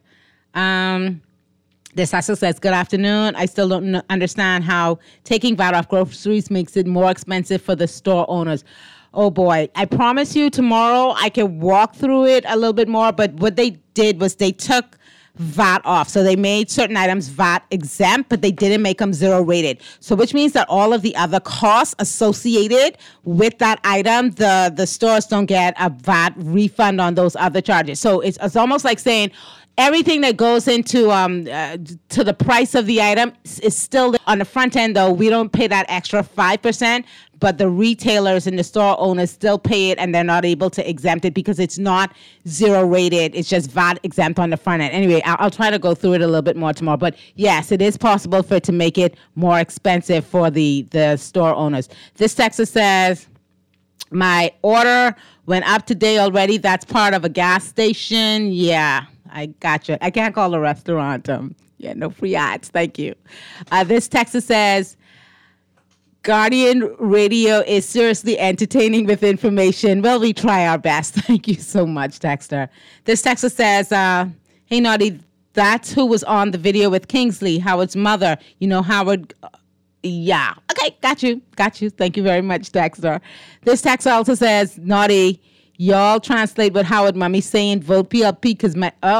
This also says, good afternoon. I still don't understand how taking VAT off groceries makes it more expensive for the store owners. Oh, boy. I promise you tomorrow I can walk through it a little bit more. But what they did was they took VAT off. So they made certain items VAT exempt, but they didn't make them zero rated. So which means that all of the other costs associated with that item, the stores don't get a VAT refund on those other charges. So it's almost like saying everything that goes into to the price of the item is still on the front end, though. We don't pay that extra 5%, but the retailers and the store owners still pay it, and they're not able to exempt it because it's not zero rated. It's just VAT exempt on the front end. Anyway, I'll try to go through it a little bit more tomorrow. But yes, it is possible for it to make it more expensive for the store owners. This text says, my order went up today already. That's part of a gas station. Yeah. I gotcha. I can't call a restaurant. Yeah, no free ads. Thank you. This text says, Guardian Radio is seriously entertaining with information. Well, we try our best. Thank you so much, Texter. This texter says, hey, Naughty, that's who was on the video with Kingsley, Howard's mother. You know, Howard... yeah. Okay, got you. Thank you very much, Texter. This texter also says, Naughty... y'all translate what Howard Mummy's saying, vote PLP, because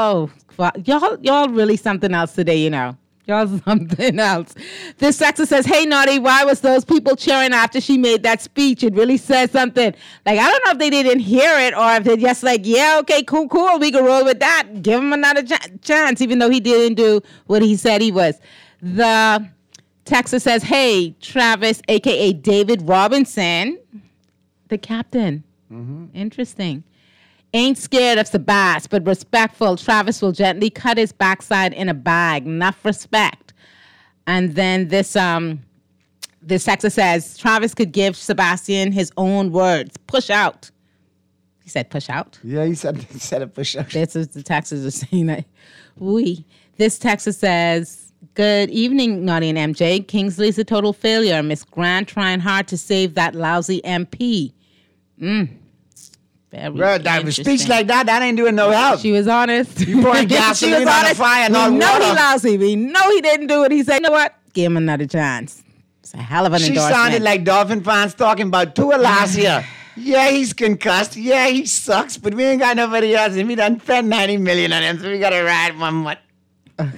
y'all really something else today, you know. Y'all something else. This texter says, hey, Naughty, why was those people cheering after she made that speech? It really says something. Like, I don't know if they didn't hear it or if they're just like, yeah, okay, cool, we can roll with that. Give him another chance, even though he didn't do what he said he was. The texter says, hey, Travis, a.k.a. David Robinson, the captain. Mm-hmm. Interesting. Ain't scared of Sebas, but respectful. Travis will gently cut his backside in a bag. Enough respect. And then this texter says, Travis could give Sebastian his own words. Push out. He said push out? Yeah, he said a push out. This is the texters are saying that. Oui. This texter says, good evening, Naughty and MJ. Kingsley's a total failure. Miss Grant trying hard to save that lousy MP. Well, that speech like that ain't doing no help. She was honest. You pouring gasoline on the fire, not water. We know he lousy. We know he didn't do it. He said, you know what? Give him another chance. It's a hell of an endorsement. She sounded like Dolphin fans talking about Tua last year. Yeah, he's concussed. Yeah, he sucks, but we ain't got nobody else. And we done spent $90 million on him, so we got to ride one more. Okay.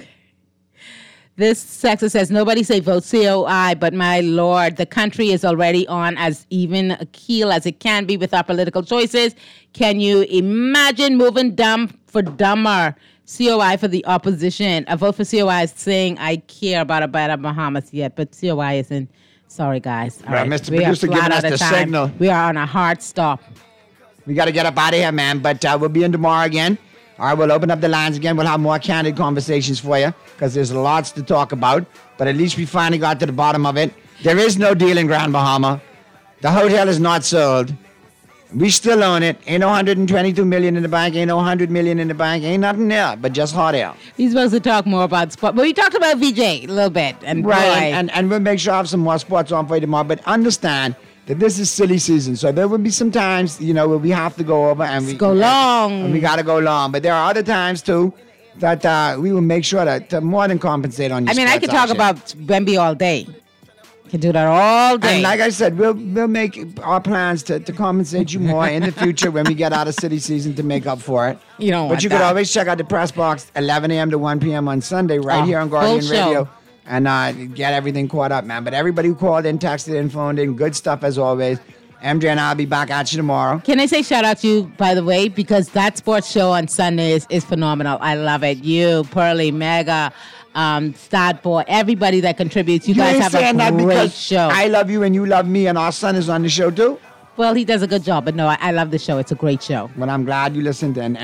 This texter says, nobody say vote COI, but my Lord, the country is already on as even a keel as it can be with our political choices. Can you imagine moving dumb for dumber? COI for the opposition. A vote for COI is saying I care about a better Bahamas yet, but COI isn't. Sorry, guys. All right. Mr. Producer giving us the signal. We are on a hard stop. We got to get up out of here, man, but we'll be in tomorrow again. All right, we'll open up the lines again. We'll have more candid conversations for you because there's lots to talk about. But at least we finally got to the bottom of it. There is no deal in Grand Bahama. The hotel is not sold. We still own it. Ain't no $122 million in the bank. Ain't no $100 million in the bank. Ain't nothing there, but just hot air. He's supposed to talk more about sport. But we talked about VJ a little bit. And right, and we'll make sure I have some more sports on for you tomorrow. But understand that this is silly season, so there will be some times, where we have to go over and we go long, and we got to go long. But there are other times too that we will make sure to more than compensate on. I could talk about Wemby all day. Can do that all day. And like I said, we'll make our plans to compensate you more in the future when we get out of city season to make up for it. You don't want But you could always check out the press box 11 a.m. to 1 p.m. on Sunday right here on Guardian Radio. And get everything caught up, man. But everybody who called in, texted in, phoned in, good stuff as always. MJ and I'll be back at you tomorrow. Can I say shout out to you, by the way, because that sports show on Sunday is phenomenal. I love it. You, Pearly, Mega, Stat Boy, everybody that contributes. You guys have a great show. I love you and you love me, and our son is on the show too. Well, he does a good job, but no, I love the show. It's a great show. Well, I'm glad you listened, and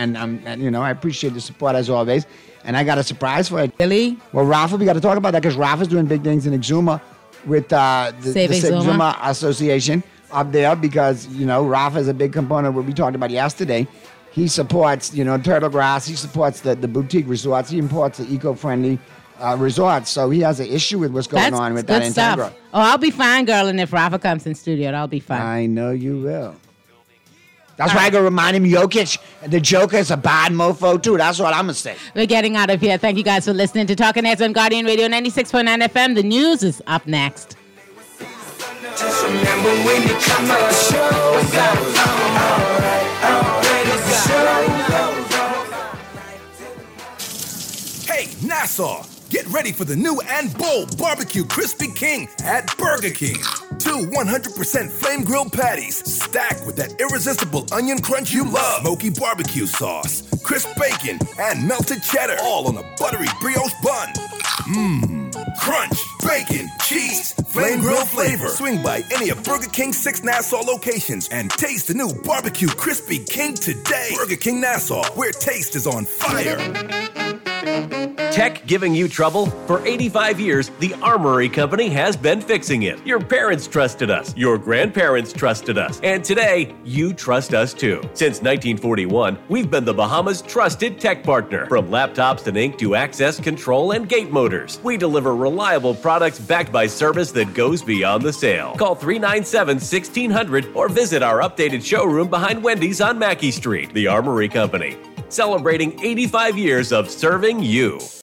I appreciate the support as always. And I got a surprise for you. Really? Well, Rafa, we got to talk about that because Rafa's doing big things in Exuma with the Exuma Association up there because, Rafa is a big component of what we talked about yesterday. He supports, Turtle Grass. He supports the boutique resorts. He supports the eco-friendly resort, so he has an issue with what's going on with that Integra. Oh, I'll be fine, girl, and if Rafa comes in studio, I'll be fine. I know you will. That's why I go remind him Jokic, the Joker is a bad mofo too. That's what I'm going to say. We're getting out of here. Thank you guys for listening to Talking Heads on Guardian Radio 96.9 FM. The news is up next. Just remember when you come to the show, it goes on. All right, Hey, Nassau, get ready for the new and bold Barbecue Crispy King at Burger King. 2 100% flame grilled patties stacked with that irresistible onion crunch you love, smoky barbecue sauce, crisp bacon, and melted cheddar, all on a buttery brioche bun. Crunch, bacon, cheese, flame grilled flavor. Swing by any of Burger King's 6 Nassau locations and taste the new Barbecue Crispy King today. Burger King Nassau, where taste is on fire. Tech giving you trouble? For 85 years, the Armory Company has been fixing it. Your parents trusted us. Your grandparents trusted us. And today, you trust us too. Since 1941, we've been the Bahamas' trusted tech partner. From laptops and ink to access control and gate motors, we deliver reliable products backed by service that goes beyond the sale. Call 397-1600 or visit our updated showroom behind Wendy's on Mackey Street. The Armory Company, celebrating 85 years of serving you.